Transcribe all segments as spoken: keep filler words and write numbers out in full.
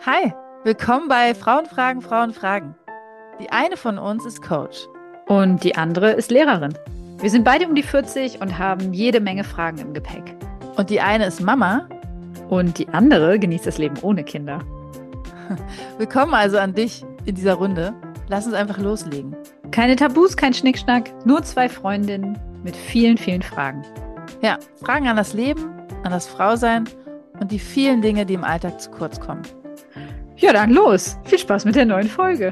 Hi, willkommen bei Frauen fragen, Frauen fragen. Die eine von uns ist Coach. Und die andere ist Lehrerin. Wir sind beide um die vierzig und haben jede Menge Fragen im Gepäck. Und die eine ist Mama. Und die andere genießt das Leben ohne Kinder. Willkommen also an dich in dieser Runde. Lass uns einfach loslegen. Keine Tabus, kein Schnickschnack, nur zwei Freundinnen mit vielen, vielen Fragen. Ja, Fragen an das Leben, an das Frausein und die vielen Dinge, die im Alltag zu kurz kommen. Ja, dann los. Viel Spaß mit der neuen Folge.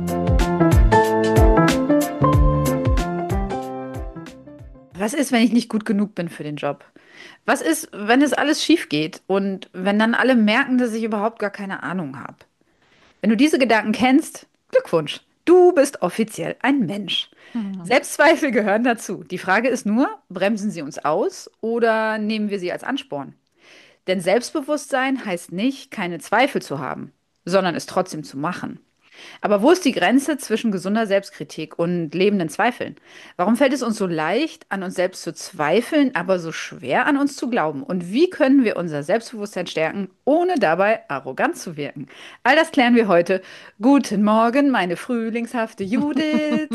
Was ist, wenn ich nicht gut genug bin für den Job? Was ist, wenn es alles schief geht und wenn dann alle merken, dass ich überhaupt gar keine Ahnung habe? Wenn du diese Gedanken kennst, Glückwunsch. Du bist offiziell ein Mensch. Mhm. Selbstzweifel gehören dazu. Die Frage ist nur, bremsen sie uns aus oder nehmen wir sie als Ansporn? Denn Selbstbewusstsein heißt nicht, keine Zweifel zu haben, sondern es trotzdem zu machen. Aber wo ist die Grenze zwischen gesunder Selbstkritik und lebenden Zweifeln? Warum fällt es uns so leicht, an uns selbst zu zweifeln, aber so schwer an uns zu glauben? Und wie können wir unser Selbstbewusstsein stärken, ohne dabei arrogant zu wirken? All das klären wir heute. Guten Morgen, meine frühlingshafte Judith.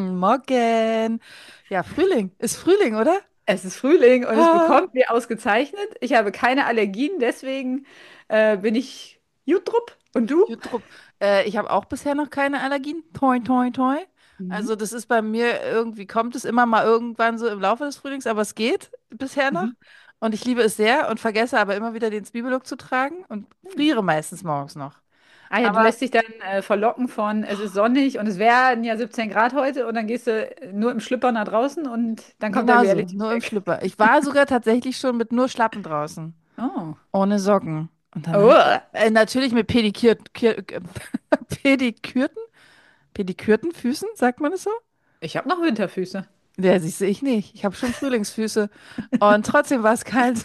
Morgen. Ja, Frühling. Ist Frühling, oder? Es ist Frühling und es Ah. bekommt mir ausgezeichnet. Ich habe keine Allergien, deswegen äh, bin ich Jutrup. Und du? Jutrup. Äh, ich habe auch bisher noch keine Allergien. Toi, toi, toi. Mhm. Also das ist bei mir irgendwie, kommt es immer mal irgendwann so im Laufe des Frühlings, aber es geht bisher noch. Mhm. Und ich liebe es sehr und vergesse aber immer wieder den Zwiebellook zu tragen und friere meistens morgens noch. Ah ja, du Aber lässt dich dann äh, verlocken von, es ist sonnig und es wären ja siebzehn Grad heute und dann gehst du nur im Schlüpper nach draußen und dann kommt der genauso, nur im Reality-Check. Schlüpper. Ich war sogar tatsächlich schon mit nur Schlappen draußen, Oh. ohne Socken. Und dann hat, Oh. äh, natürlich mit Pedikürt, Kür- Pedikürten, Pedikürten Füßen, sagt man es so? Ich habe noch Winterfüße. Ja, siehst du, ich nicht. Ich habe schon Frühlingsfüße. Und trotzdem war es kalt.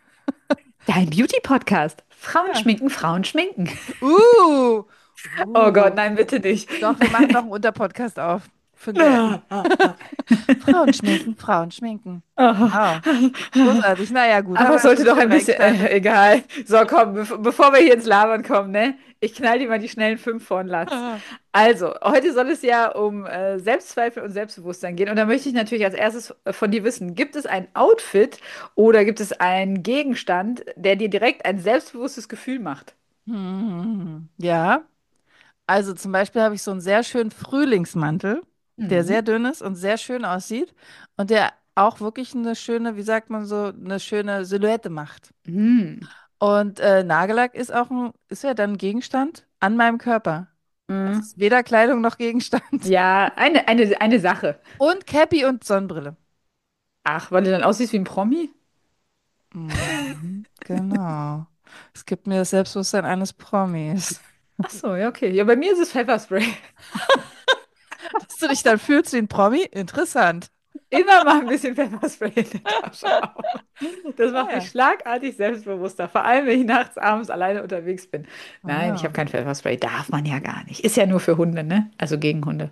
Dein Beauty-Podcast. Frauen Ja. schminken, Frauen schminken. Uh, Oh Gott, uh. nein, bitte nicht. Doch, wir machen noch einen Unterpodcast auf. Finden wir Frauen schminken, Frauen schminken. Wow. Großartig. Naja, gut, haben Aber wir es ja sollte schon doch schön ein bisschen, reingestartet. äh, egal. So, komm, bev bevor wir hier ins Labern kommen, ne? Ich knall dir mal die schnellen fünf vor den Latz. Also, heute soll es ja um äh, Selbstzweifel und Selbstbewusstsein gehen. Und da möchte ich natürlich als erstes äh, von dir wissen, gibt es ein Outfit oder gibt es einen Gegenstand, der dir direkt ein selbstbewusstes Gefühl macht? Hm, ja, also zum Beispiel habe ich so einen sehr schönen Frühlingsmantel, der Mhm. sehr dünn ist und sehr schön aussieht und der auch wirklich eine schöne, wie sagt man so, eine schöne Silhouette macht. Mhm. Und äh, Nagellack ist auch ein, ist ja dann ein Gegenstand an meinem Körper. Es Mhm. ist weder Kleidung noch Gegenstand. Ja, eine, eine, eine Sache. Und Cappy und Sonnenbrille. Ach, weil du dann aussiehst wie ein Promi? Mhm, genau. Es gibt mir das Selbstbewusstsein eines Promis. Ach so, ja, okay. Ja, bei mir ist es Pfefferspray. Dass du dich dann fühlst wie ein Promi? Interessant. Immer mal ein bisschen Pfefferspray in der Tasche haben. Das Ah macht mich ja. schlagartig selbstbewusster, vor allem wenn ich nachts, abends alleine unterwegs bin. Nein, ich habe Ah. kein Pfefferspray, darf man ja gar nicht. Ist ja nur für Hunde, ne? Also gegen Hunde.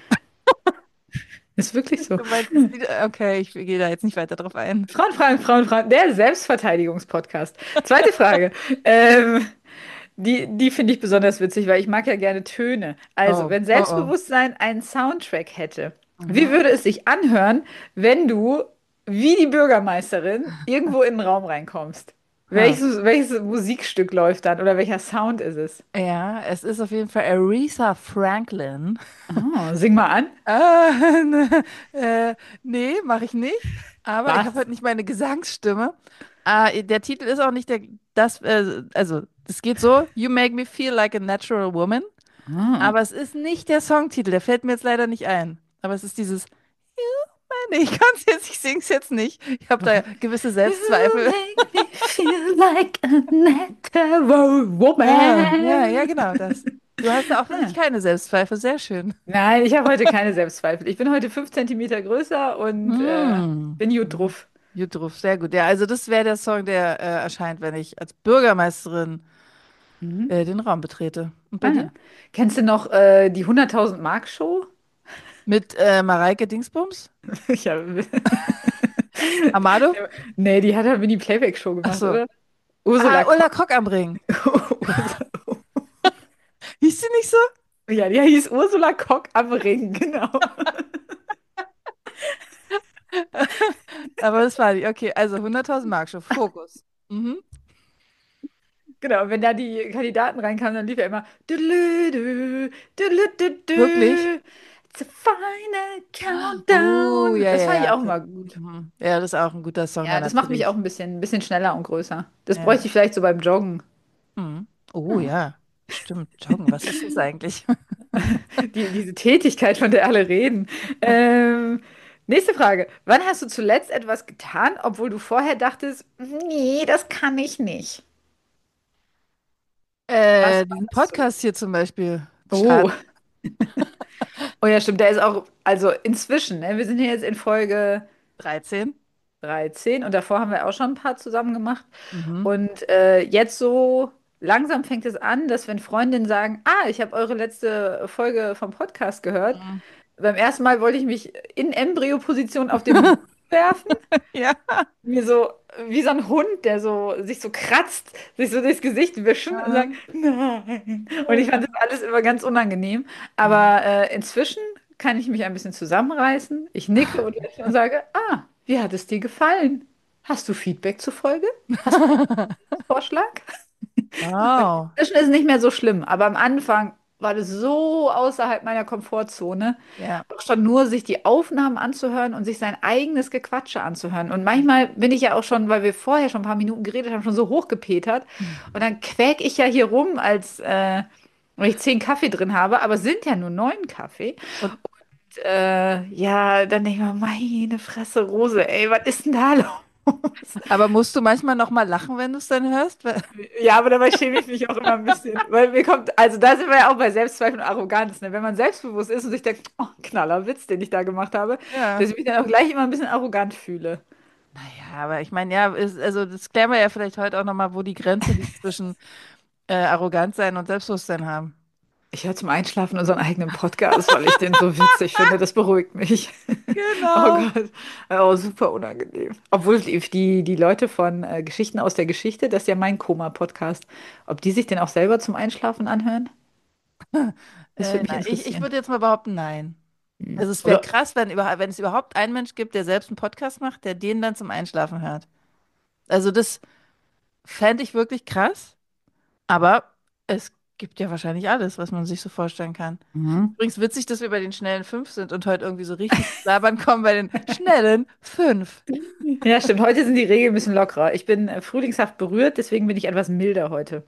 Ist wirklich so. Du meinst, es sieht- okay, ich gehe da jetzt nicht weiter drauf ein. Frauen fragen, Frauen fragen, der Selbstverteidigungspodcast. Zweite Frage. Ähm, die die finde ich besonders witzig, weil ich mag ja gerne Töne. Also, Oh, wenn oh, oh. Selbstbewusstsein einen Soundtrack hätte, wie Mhm. würde es sich anhören, wenn du wie die Bürgermeisterin irgendwo in den Raum reinkommst? Ha. Welches, welches Musikstück läuft dann oder welcher Sound ist es? Ja, es ist auf jeden Fall Aretha Franklin. Oh, sing mal an. Ah, ne, äh, nee, mache ich nicht. Aber ich habe Was? halt nicht meine Gesangsstimme. Ah, der Titel ist auch nicht der, das, äh, also, es geht so, You Make Me Feel Like a Natural Woman. Ah. Aber es ist nicht der Songtitel, der fällt mir jetzt leider nicht ein. Aber es ist dieses, nee, ich kann es jetzt, ich sing's jetzt nicht. Ich habe da gewisse You Selbstzweifel. make me feel like a natural Ja, ja, ja, woman. genau das. Du hast da offensichtlich Ah. keine Selbstzweifel, sehr schön. Nein, ich habe heute keine Selbstzweifel. Ich bin heute fünf Zentimeter größer und äh, Hm. bin gut drauf. YouTube, sehr gut. Ja, also das wäre der Song, der äh, erscheint, wenn ich als Bürgermeisterin Mhm. äh, den Raum betrete. Und bei dir? Ah. Kennst du noch äh, die hunderttausend Mark Show? Mit äh, Mareike Dingsbums? Ich hab... Amado? Nee, die hat ja Mini Playback Show Ach gemacht, so. oder? Ah, Ursula Ulla Koch. Kock am Ring. Ursula- Hieß sie nicht so? Ja, die hieß Ursula Kock am Ring, genau. Aber das war die. Okay, also hunderttausend Mark schon. Fokus. Mhm. Genau, und wenn da die Kandidaten reinkamen, dann lief ja immer düdelüdü, Wirklich? düdelüdüdü, It's a final Uh, countdown. ja, Das ja, fand ich ja. auch Okay. immer gut. Mhm. Ja, das ist auch ein guter Song, ja, Ja, das macht mich auch natürlich. ein bisschen, ein bisschen schneller und größer. Das bräuchte Ja. ich vielleicht so beim Joggen. Mhm. Oh, Ja. ja. Stimmt. Joggen, was ist das eigentlich? Die, diese Tätigkeit, von der alle reden. Ähm, nächste Frage. Wann hast du zuletzt etwas getan, obwohl du vorher dachtest, nee, das kann ich nicht? Was Äh, war diesen das Podcast zuletzt? hier zum Beispiel Oh, starten. oh ja, stimmt. Der ist auch, also inzwischen, ne? Wir sind hier jetzt in Folge dreizehn. dreizehn und davor haben wir auch schon ein paar zusammen gemacht. Mhm. Und äh, jetzt so langsam fängt es an, dass wenn Freundinnen sagen, ah, ich habe eure letzte Folge vom Podcast gehört. Mhm. Beim ersten Mal wollte ich mich in Embryo-Position auf den Boden werfen, Ja. mir so wie so ein Hund, der so sich so kratzt, sich so durchs Gesicht wischen und sagen, Mhm. nein. Und ich fand das alles immer ganz unangenehm. Aber äh, inzwischen kann ich mich ein bisschen zusammenreißen. Ich nicke und lächle und sage, ah, wie hat es dir gefallen? Hast du Feedback zur Folge? Hast du einen Vorschlag? Wow. Inzwischen ist es nicht mehr so schlimm, aber am Anfang war das so außerhalb meiner Komfortzone, Ja. auch schon nur sich die Aufnahmen anzuhören und sich sein eigenes Gequatsche anzuhören. Und manchmal bin ich ja auch schon, weil wir vorher schon ein paar Minuten geredet haben, schon so hochgepetert. Und dann quäk ich ja hier rum, als äh, wenn ich zehn Kaffee drin habe, aber es sind ja nur neun Kaffee. Und, Äh, ja, dann denke ich mir, meine Fresse, Rose, ey, was ist denn da los? aber musst du manchmal noch mal lachen, wenn du es dann hörst? Weil- Ja, aber dabei schäme ich mich auch immer ein bisschen. Weil mir kommt, also da sind wir ja auch bei Selbstzweifel und Arroganz, ne? Wenn man selbstbewusst ist und sich denkt, oh, knaller Witz, den ich da gemacht habe, Ja. dass ich mich dann auch gleich immer ein bisschen arrogant fühle. Naja, aber ich meine, ja, ist, also das klären wir ja vielleicht heute auch noch mal, wo die Grenze liegt zwischen äh, arrogant sein und Selbstbewusstsein haben. Ich höre zum Einschlafen unseren eigenen Podcast, weil ich den so witzig finde. Das beruhigt mich. Oh Genau. Gott. Oh, super unangenehm. Obwohl die, die, die Leute von äh, Geschichten aus der Geschichte, das ist ja mein Koma-Podcast, ob die sich den auch selber zum Einschlafen anhören? Das Äh, würde mich nein, ich, ich interessieren. würde jetzt mal behaupten, nein. Hm. Also es wäre Oder krass, wenn, überhaupt, wenn es überhaupt einen Mensch gibt, der selbst einen Podcast macht, der den dann zum Einschlafen hört. Also das fände ich wirklich krass, aber es gibt ja wahrscheinlich alles, was man sich so vorstellen kann. mhm. Übrigens witzig, dass wir bei den schnellen fünf sind und heute irgendwie so richtig ins Labern kommen bei den schnellen fünf. Ja, stimmt. Heute sind die Regeln ein bisschen lockerer. Ich bin äh, frühlingshaft berührt, deswegen bin ich etwas milder heute.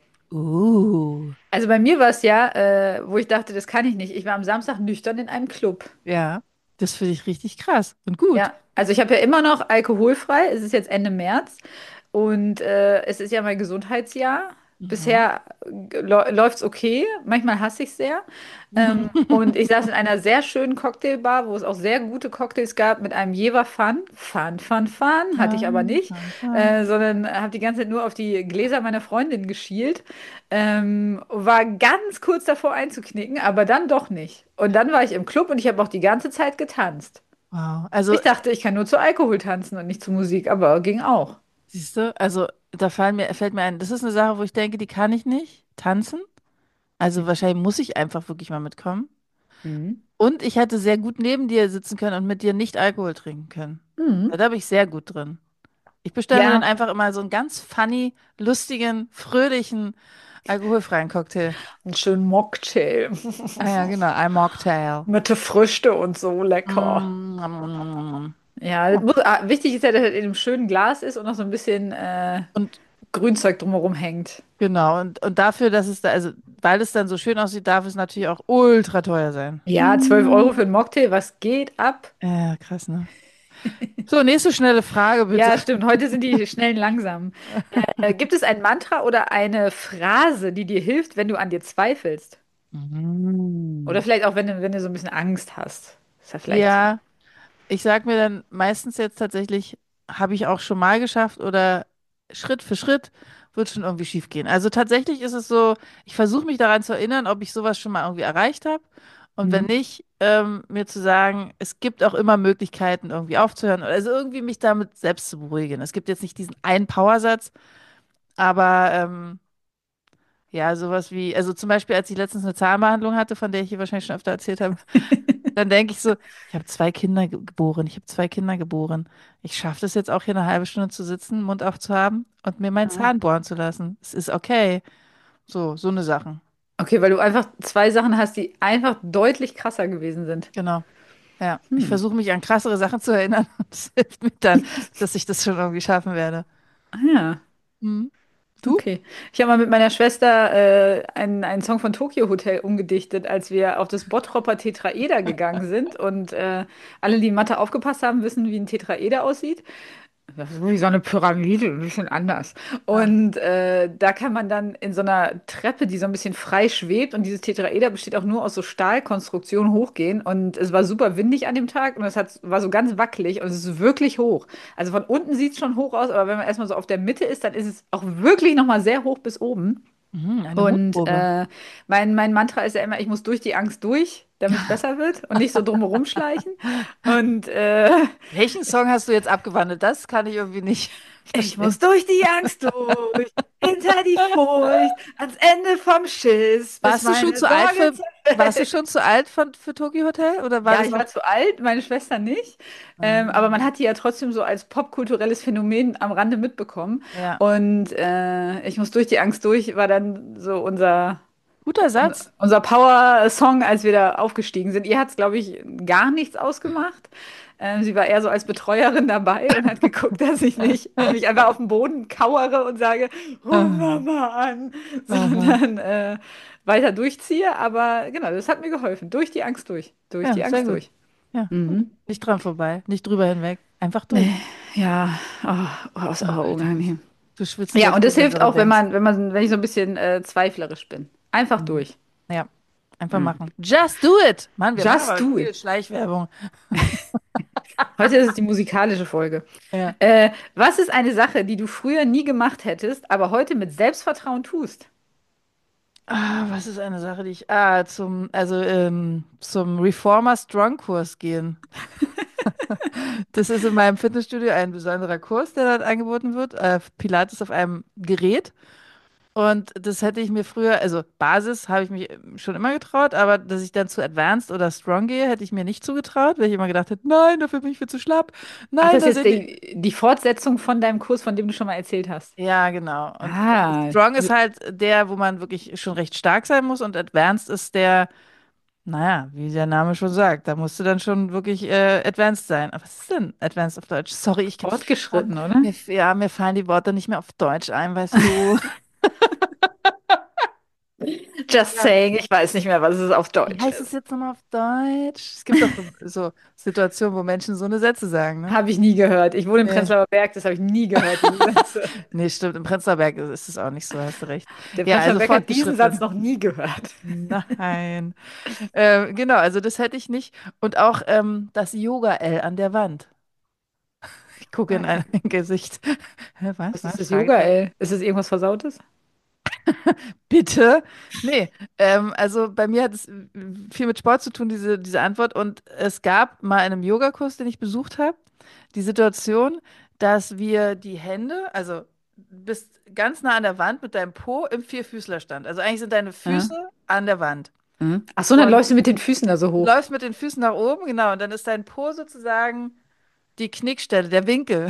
Uh, Also bei mir war es ja, äh, wo ich dachte, das kann ich nicht. Ich war am Samstag nüchtern in einem Club. ja, das finde ich richtig krass und gut. Ja, also ich habe ja immer noch alkoholfrei. Es ist jetzt Ende März und äh, es ist ja mein Gesundheitsjahr. Mhm. Bisher läuft es okay. Manchmal hasse ich es sehr. Ähm, und ich saß in einer sehr schönen Cocktailbar, wo es auch sehr gute Cocktails gab mit einem Jever Fun. Fun, Fun, Fun. Hatte ich aber Fun, nicht, fun, fun. äh, sondern habe die ganze Zeit nur auf die Gläser meiner Freundin geschielt. Ähm, war ganz kurz davor einzuknicken, aber dann doch nicht. Und dann war ich im Club und ich habe auch die ganze Zeit getanzt. Wow. Also, Ich dachte, ich kann nur zu Alkohol tanzen und nicht zu Musik, aber ging auch. siehst du, also da fallen mir, fällt mir ein, das ist eine Sache, wo ich denke, die kann ich nicht tanzen. Also wahrscheinlich muss ich einfach wirklich mal mitkommen. Mhm. Und ich hätte sehr gut neben dir sitzen können und mit dir nicht Alkohol trinken können. Mhm. Da bin ich sehr gut drin. Ich bestelle mir dann Ja, einfach immer so einen ganz funny, lustigen, fröhlichen, alkoholfreien Cocktail. einen schönen Mocktail Ah ja, genau, ein Mocktail. mit der Früchte und so lecker. Mm, nom, nom, nom, nom, nom. Ja, das muss, ah, wichtig ist ja, dass es in einem schönen Glas ist und noch so ein bisschen äh, Und Grünzeug drumherum hängt. genau, und, und dafür, dass es da, also weil es dann so schön aussieht, darf es natürlich auch ultra teuer sein. Ja, zwölf Mm. Euro für einen Mocktail, was geht ab? Ja, krass, ne? So, nächste schnelle Frage, bitte. Ja, stimmt. Heute sind die schnellen langsam. Äh, gibt es ein Mantra oder eine Phrase, die dir hilft, wenn du an dir zweifelst? Oder Mm. vielleicht auch, wenn du, wenn du so ein bisschen Angst hast. Ist ja vielleicht. Ja, ich sag mir dann meistens jetzt tatsächlich, habe ich auch schon mal geschafft oder Schritt für Schritt wird schon irgendwie schief gehen. Also tatsächlich ist es so, ich versuche mich daran zu erinnern, ob ich sowas schon mal irgendwie erreicht habe. Und wenn Mhm. nicht, ähm, mir zu sagen, es gibt auch immer Möglichkeiten, irgendwie aufzuhören. Also irgendwie mich damit selbst zu beruhigen. Es gibt jetzt nicht diesen einen Powersatz, aber ähm, Ja, sowas wie, also zum Beispiel, als ich letztens eine Zahnbehandlung hatte, von der ich hier wahrscheinlich schon öfter erzählt habe, dann denke ich so, ich habe zwei Kinder ge- geboren, ich habe zwei Kinder geboren. Ich schaffe das jetzt auch hier eine halbe Stunde zu sitzen, Mund aufzuhaben und mir meinen Ah. Zahn bohren zu lassen. Es ist okay. So, so eine Sachen. Okay, weil du einfach zwei Sachen hast, die einfach deutlich krasser gewesen sind. Genau. Ja, ich Hm. versuche mich an krassere Sachen zu erinnern und es hilft mir dann, dass ich das schon irgendwie schaffen werde. Ah ja, Mhm. Du? okay. Ich habe mal mit meiner Schwester äh, einen, einen Song von Tokyo Hotel umgedichtet, als wir auf das Bottropper Tetraeder gegangen sind. Und äh, alle, die in Mathe aufgepasst haben, wissen, wie ein Tetraeder aussieht. Das ist wie so eine Pyramide, ein bisschen anders. Ah. Und äh, da kann man dann in so einer Treppe, die so ein bisschen frei schwebt, und dieses Tetraeder besteht auch nur aus so Stahlkonstruktionen, hochgehen. Und es war super windig an dem Tag und es hat, war so ganz wackelig und es ist wirklich hoch. Also von unten sieht es schon hoch aus, aber wenn man erstmal so auf der Mitte ist, dann ist es auch wirklich nochmal sehr hoch bis oben. Mhm, eine Und Mutprobe. äh, mein, mein Mantra ist ja immer, ich muss durch die Angst durch, damit es besser wird und nicht so drumherum schleichen. Und äh, Welchen Song hast du jetzt abgewandelt? Das kann ich irgendwie nicht ich verstehen. muss durch die Angst durch, hinter die Furcht, ans Ende vom Schiss, bis Warst du schon meine zu alt Sorge für, warst du zerfällt. schon zu alt für, für Tokyo Hotel oder war Ja, das ich noch? war zu alt, meine Schwester nicht. Ähm, aber man Ah, hat die ja trotzdem so als popkulturelles Phänomen am Rande mitbekommen. ja, Und äh, ich muss durch die Angst durch, war dann so unser, guter un- Satz. unser Power-Song, als wir da aufgestiegen sind. Ihr hat es, glaube ich, gar nichts ausgemacht. Ähm, sie war eher so als Betreuerin dabei und hat geguckt, dass ich nicht mich einfach auf den Boden kauere und sage, ruf Aha, Mama an, aha. sondern äh, weiter durchziehe. Aber genau, das hat mir geholfen. Durch die Angst durch. Durch Ja, die sehr Angst gut. durch. Ja, gut. Mhm. Nicht dran vorbei, nicht drüber hinweg. Einfach durch. Nee, ja, oh, oh, ist Oh, aber Alter, unangenehm. du schwitzt Ja, jetzt und es schon, wenn du hilft daran auch, wenn denkst. man, wenn man, wenn ich so ein bisschen äh, zweiflerisch bin. Einfach Mhm. durch. Ja, einfach Mhm. machen. Just do it! Mann, wir machen Just aber do viel it. Schleichwerbung. Heute ist es die musikalische Folge. Ja. Äh, was ist eine Sache, die du früher nie gemacht hättest, aber heute mit Selbstvertrauen tust? Ah, was ist eine Sache, die ich. Ah, zum, also ähm, zum Reformer Strong Kurs gehen. Das ist in meinem Fitnessstudio ein besonderer Kurs, der dort angeboten wird. Äh, Pilates auf einem Gerät. Und das hätte ich mir früher, also Basis habe ich mich ähm, schon immer getraut, aber dass ich dann zu Advanced oder Strong gehe, hätte ich mir nicht zugetraut, weil ich immer gedacht hätte, nein, dafür bin ich viel zu schlapp. Ach, Nein, das da ist jetzt sind die. die, die Fortsetzung von deinem Kurs, von dem du schon mal erzählt hast. Ja, genau. Und äh, Ah, Strong ist halt der, wo man wirklich schon recht stark sein muss und Advanced ist der, naja, wie der Name schon sagt, da musst du dann schon wirklich äh, Advanced sein. Aber was ist denn Advanced auf Deutsch? Sorry, ich hab, fortgeschritten, oder? mir, ja, mir fallen die Worte nicht mehr auf Deutsch ein, weißt du. Just Ja. saying, ich weiß nicht mehr, was es auf Wie Deutsch heißt es ist. jetzt nochmal auf Deutsch? Es gibt doch so, so Situationen, wo Menschen so eine Sätze sagen, ne? Habe ich nie gehört. Ich wohne im Nee. Prenzlauer Berg, das habe ich nie gehört, diese Sätze. Nee, stimmt. Im Prenzlauer Berg ist ist es auch nicht so, hast du recht. Der Ja, Prenzlauer also Berg hat diesen Satz fortgeschritten. noch nie gehört. Nein. Äh, genau, also das hätte ich nicht. Und auch ähm, das Yoga-L an der Wand. Ich gucke in ein Gesicht. Hä, was, Was ist was? das Yoga, Fragezeichen. ey? Ist das irgendwas Versautes? Bitte? Nee. Ähm, also bei mir hat es äh, viel mit Sport zu tun, diese, diese Antwort. Und es gab mal in einem Yogakurs, den ich besucht habe, die Situation, dass wir die Hände, also bist ganz nah an der Wand mit deinem Po im Vierfüßlerstand. Also eigentlich sind deine Ja. Füße an der Wand. Mhm. Ach so, dann Und läufst du mit den Füßen da so du hoch. läufst mit den Füßen nach oben, genau, und dann ist dein Po sozusagen die Knickstelle, der Winkel.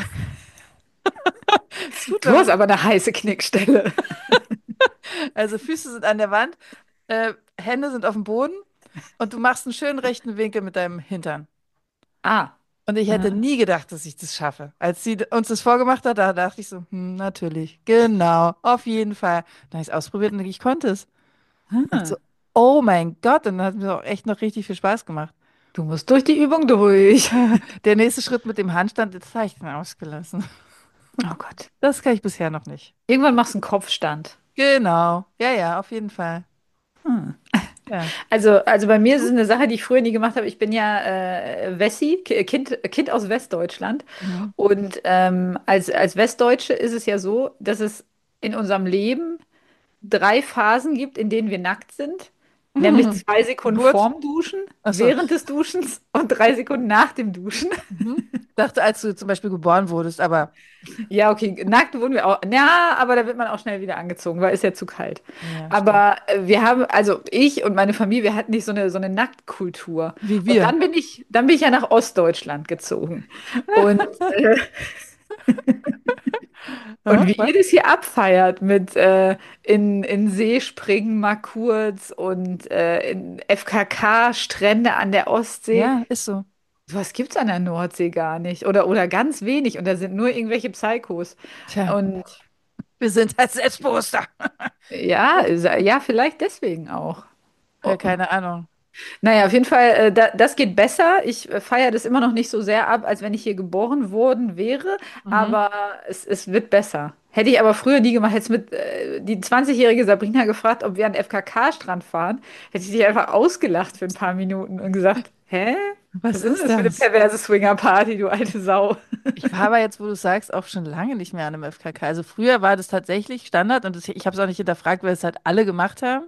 Es tut, Du wenn man hast so, aber eine heiße Knickstelle. also Füße sind an der Wand, äh, Hände sind auf dem Boden und du machst einen schönen rechten Winkel mit deinem Hintern. Ah. Und ich hätte Ah. nie gedacht, dass ich das schaffe. Als sie uns das vorgemacht hat, da dachte ich so, hm, natürlich, genau, auf jeden Fall. Dann habe ich es ausprobiert und ich konnte es. Und so, Ah. oh mein Gott, und dann hat mir auch echt noch richtig viel Spaß gemacht. Du musst durch die Übung durch. Der nächste Schritt mit dem Handstand, das habe ich dann ausgelassen. Oh Gott. Das kann ich bisher noch nicht. Irgendwann machst du einen Kopfstand. Genau. Ja, ja, auf jeden Fall. Hm. Ja. Also, also bei mir ist es Du? eine Sache, die ich früher nie gemacht habe. Ich bin ja äh, Wessi, Ki- Kind, Kind aus Westdeutschland. Mhm. Und ähm, als, als Westdeutsche ist es ja so, dass es in unserem Leben drei Phasen gibt, in denen wir nackt sind. Nämlich zwei Sekunden Geburt. vorm Duschen, Achso. während des Duschens und drei Sekunden nach dem Duschen. Mhm. Dachte, als du zum Beispiel geboren wurdest, aber Ja, okay, nackt wurden wir auch. Ja, aber da wird man auch schnell wieder angezogen, weil ist ja zu kalt. ja, stimmt. Aber äh, wir haben, also ich und meine Familie, wir hatten nicht so eine, so eine Nacktkultur. Wie Und wir. dann bin ich, dann bin ich ja nach Ostdeutschland gezogen. Und, äh, und Ja, wie was? ihr das hier abfeiert mit äh, in, in See springen mal kurz und äh, in F K K-Strände an der Ostsee. Ja, ist so. Sowas gibt's an der Nordsee gar nicht. Oder, oder ganz wenig. Und da sind nur irgendwelche Psychos. Tja, Und wir sind halt selbstbewusster. ja, sa- ja, vielleicht deswegen auch. Ja, Oh. keine Ahnung. Naja, auf jeden Fall, äh, da, das geht besser. Ich äh, feiere das immer noch nicht so sehr ab, als wenn ich hier geboren worden wäre, Mhm. aber es, es wird besser. Hätte ich aber früher nie gemacht, hätte mit äh, die zwanzig-jährige Sabrina gefragt, ob wir an den F K K-Strand fahren, hätte ich dich einfach ausgelacht für ein paar Minuten und gesagt, hä? Was Was ist denn ist das für eine das? perverse Swinger-Party, du alte Sau? Ich war aber jetzt, wo du sagst, auch schon lange nicht mehr an einem F K K. Also früher war das tatsächlich Standard und das, ich habe es auch nicht hinterfragt, weil es halt alle gemacht haben.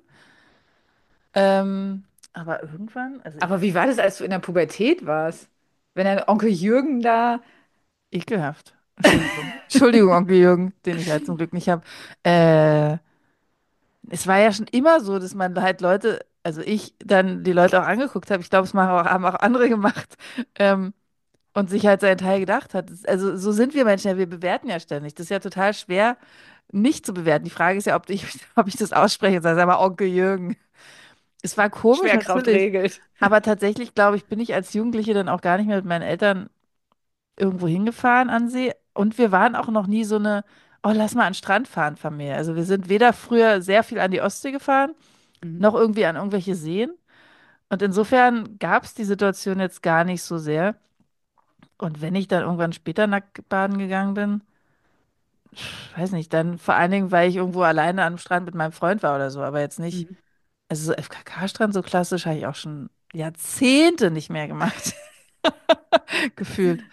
Ähm, aber irgendwann, also ich, Aber wie war das, als du in der Pubertät warst? Wenn dein Onkel Jürgen da. ekelhaft. Entschuldigung. Entschuldigung, Onkel Jürgen, den ich halt zum Glück nicht habe. Äh, es war ja schon immer so, dass man halt Leute, also ich dann die Leute auch angeguckt habe. Ich glaube, es machen auch, haben auch andere gemacht. Ähm, und sich halt seinen Teil gedacht hat. Das- Also so sind wir Menschen ja, wir bewerten ja ständig. Das ist ja total schwer, nicht zu bewerten. Die Frage ist ja, ob ich, ob ich das ausspreche. Sag aber Onkel Jürgen. Es war komisch, Schwerkraft natürlich. regelt. Aber tatsächlich, glaube ich, bin ich als Jugendliche dann auch gar nicht mehr mit meinen Eltern irgendwo hingefahren an See. Und wir waren auch noch nie so eine, oh, lass mal an den Strand fahren, Familie. Also wir sind weder früher sehr viel an die Ostsee gefahren, Mhm. noch irgendwie an irgendwelche Seen. Und insofern gab es die Situation jetzt gar nicht so sehr. Und wenn ich dann irgendwann später nackt baden gegangen bin, weiß nicht, dann vor allen Dingen, weil ich irgendwo alleine am Strand mit meinem Freund war oder so, aber jetzt nicht, Mhm. also so F K K-Strand so klassisch habe ich auch schon Jahrzehnte nicht mehr gemacht, gefühlt.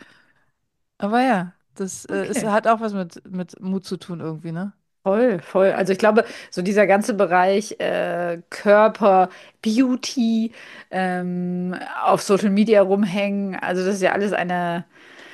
Aber ja, das äh, ist, Okay. hat auch was mit, mit Mut zu tun irgendwie, ne? Voll, voll. Also ich glaube, so dieser ganze Bereich äh, Körper, Beauty, ähm, auf Social Media rumhängen, also das ist ja alles eine,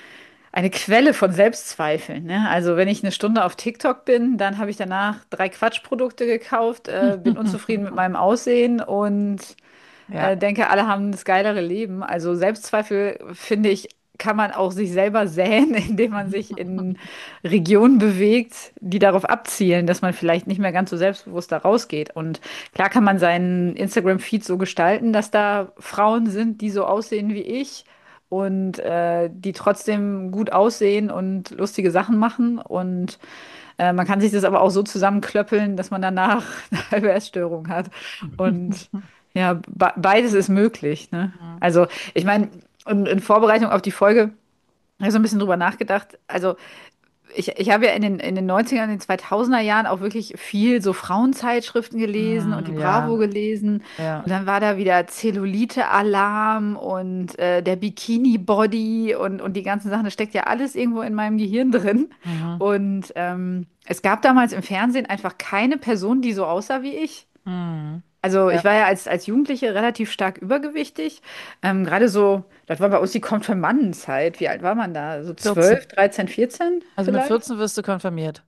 eine Quelle von Selbstzweifeln, ne? Also wenn ich eine Stunde auf TikTok bin, dann habe ich danach drei Quatschprodukte gekauft, äh, bin unzufrieden mit meinem Aussehen und Ja. äh, denke, alle haben das geilere Leben. Also Selbstzweifel, finde ich, kann man auch sich selber säen, indem man sich in Regionen bewegt, die darauf abzielen, dass man vielleicht nicht mehr ganz so selbstbewusst da rausgeht. Und klar kann man seinen Instagram-Feed so gestalten, dass da Frauen sind, die so aussehen wie ich und äh, die trotzdem gut aussehen und lustige Sachen machen. Und äh, man kann sich das aber auch so zusammenklöppeln, dass man danach eine halbe Essstörung hat. Und ja, be beides ist möglich, ne? Mhm. Also, ich meine, in, in Vorbereitung auf die Folge habe ich so ein bisschen drüber nachgedacht. Also, ich, ich habe ja in den, in den neunzigern, in den zweitausender Jahren auch wirklich viel so Frauenzeitschriften gelesen und die Mhm, Bravo ja, gelesen. ja. Und dann war da wieder Zellulite-Alarm und äh, der Bikini-Body und, und die ganzen Sachen. Das steckt ja alles irgendwo in meinem Gehirn drin. Mhm. Und ähm, es gab damals im Fernsehen einfach keine Person, die so aussah wie ich. Mhm. Also Ja. ich war ja als, als Jugendliche relativ stark übergewichtig. Ähm, gerade so, das war bei uns die Konfirmandenzeit. Wie alt war man da? So vierzehn. zwölf, dreizehn, vierzehn Also mit vielleicht? vierzehn wirst du konfirmiert.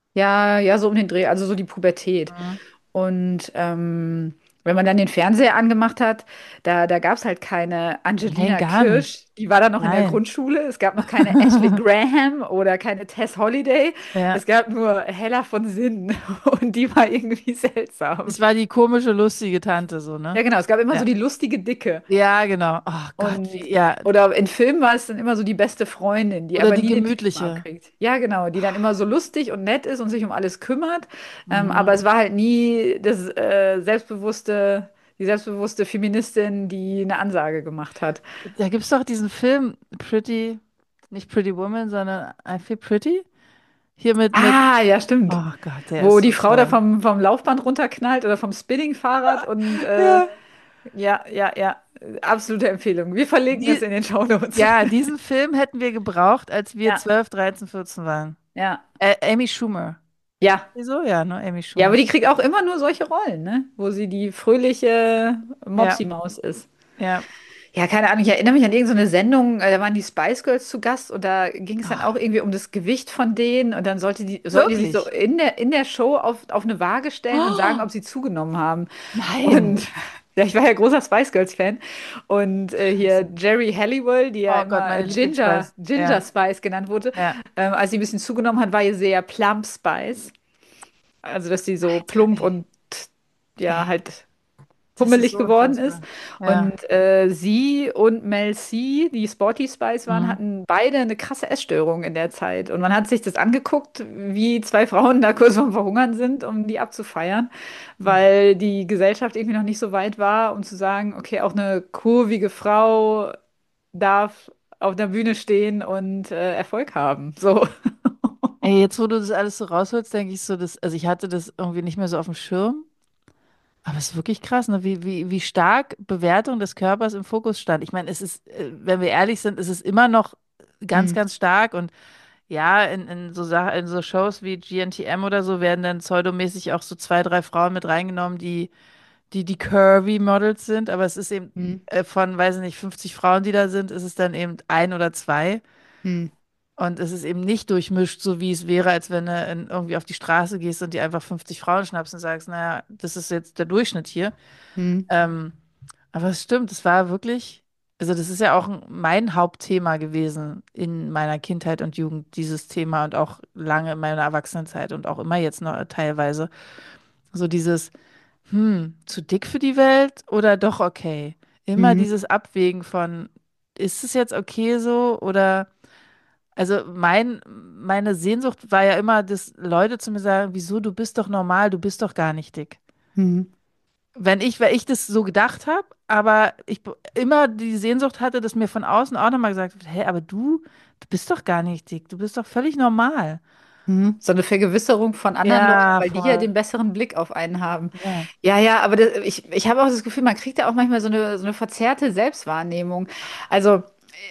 Ja, ja, so um den Dreh, also so die Pubertät. Mhm. Und ähm, wenn man dann den Fernseher angemacht hat, da, da gab es halt keine Nein, Angelina gar nicht. Kirsch, die war da noch in der Nein. Grundschule. Es gab noch keine Ashley Graham oder keine Tess Holliday. Ja. Es gab nur Hella von Sinn und die war irgendwie seltsam. Es war die komische, lustige Tante, so, ne? Ja, genau, es gab immer so Ja. die lustige Dicke. Ja, genau. Oh Gott, Und wie, ja. oder in Filmen war es dann immer so die beste Freundin, die Oder aber die nie den Typen gemütliche. abkriegt. Ja, genau, die dann immer so lustig und nett ist und sich um alles kümmert. Ähm, aber Mhm. es war halt nie das äh, selbstbewusste, die selbstbewusste Feministin, die eine Ansage gemacht hat. Da gibt es doch diesen Film, Pretty, nicht Pretty Woman, sondern I Feel Pretty. Hier mit, mit, Ah, ja, stimmt. oh Gott, der Wo ist so die Frau da toll. vom, vom Laufband runterknallt oder vom Spinning-Fahrrad und äh, Ja, ja, ja, ja, absolute Empfehlung. Wir verlinken es die, in den Shownotes. ja, diesen Film hätten wir gebraucht, als wir Ja, zwölf, dreizehn, vierzehn waren. ja, Ä Amy Schumer. ja. Wieso? Ja, ne? Amy Ja, aber Schumer. die kriegt auch immer nur solche Rollen, ne? Wo sie die fröhliche Ja, Mopsi-Maus ist. ja. Ja, keine Ahnung, ich erinnere mich an irgendeine Sendung, äh, da waren die Spice Girls zu Gast und da ging es dann auch Ah, irgendwie um das Gewicht von denen und dann sollte die, sollten die sich so wirklich? in der, in der Show auf, auf eine Waage stellen und sagen, ob Oh, sie zugenommen haben. nein. Und ja, ich war ja großer Spice Girls Fan und äh, hier Scheiße. Jerry Halliwell, die ja Oh Gott, immer meine äh, Ginger, Lieblingsspeise. Ginger Ja, Spice genannt wurde, ja. ähm, als sie ein bisschen zugenommen hat, war ihr sehr Plump Spice. Also, dass sie so Alter, plump ey. und ja, Ey, halt das ist pummelig so geworden ist. unfassbar. Ja. Und äh, sie und Mel C, die Sporty Spice waren, Mhm. hatten beide eine krasse Essstörung in der Zeit. Und man hat sich das angeguckt, wie zwei Frauen da kurz vorm Verhungern sind, um die abzufeiern, weil die Gesellschaft irgendwie noch nicht so weit war, um zu sagen, okay, auch eine kurvige Frau darf auf der Bühne stehen und äh, Erfolg haben. So. Ey, jetzt wo du das alles so rausholst, denke ich so, dass, also ich hatte das irgendwie nicht mehr so auf dem Schirm. Aber es ist wirklich krass, ne? Wie, wie, wie stark Bewertung des Körpers im Fokus stand. Ich meine, es ist, äh, wenn wir ehrlich sind, es ist immer noch ganz, Hm. ganz stark. Und ja, in, in so Sachen, in so Shows wie G N T M oder so werden dann pseudomäßig auch so zwei, drei Frauen mit reingenommen, die, die, die curvy Models sind. Aber es ist eben Hm. äh, von, weiß ich nicht, fünfzig Frauen, die da sind, ist es dann eben ein oder zwei. Hm. Und es ist eben nicht durchmischt, so wie es wäre, als wenn du in, irgendwie auf die Straße gehst und dir einfach fünfzig Frauen schnappst und sagst, naja, das ist jetzt der Durchschnitt hier. Hm. Ähm, aber es stimmt, es war wirklich, also das ist ja auch ein- mein Hauptthema gewesen in meiner Kindheit und Jugend, dieses Thema und auch lange in meiner Erwachsenenzeit und auch immer jetzt noch teilweise. So dieses, hm, zu dick für die Welt oder doch okay? Immer Hm. dieses Abwägen von, ist es jetzt okay so oder, also mein, meine Sehnsucht war ja immer, dass Leute zu mir sagen, wieso, du bist doch normal, du bist doch gar nicht dick. Hm. Wenn ich, weil ich das so gedacht habe, aber ich b- immer die Sehnsucht hatte, dass mir von außen auch nochmal gesagt wird, hey, aber du, du bist doch gar nicht dick, du bist doch völlig normal. Mhm. So eine Vergewisserung von anderen Leuten, Ja, weil die ja voll. den besseren Blick auf einen haben. Ja. Ja, ja, aber das, ich, ich habe auch das Gefühl, man kriegt da auch manchmal so eine, so eine verzerrte Selbstwahrnehmung. Also,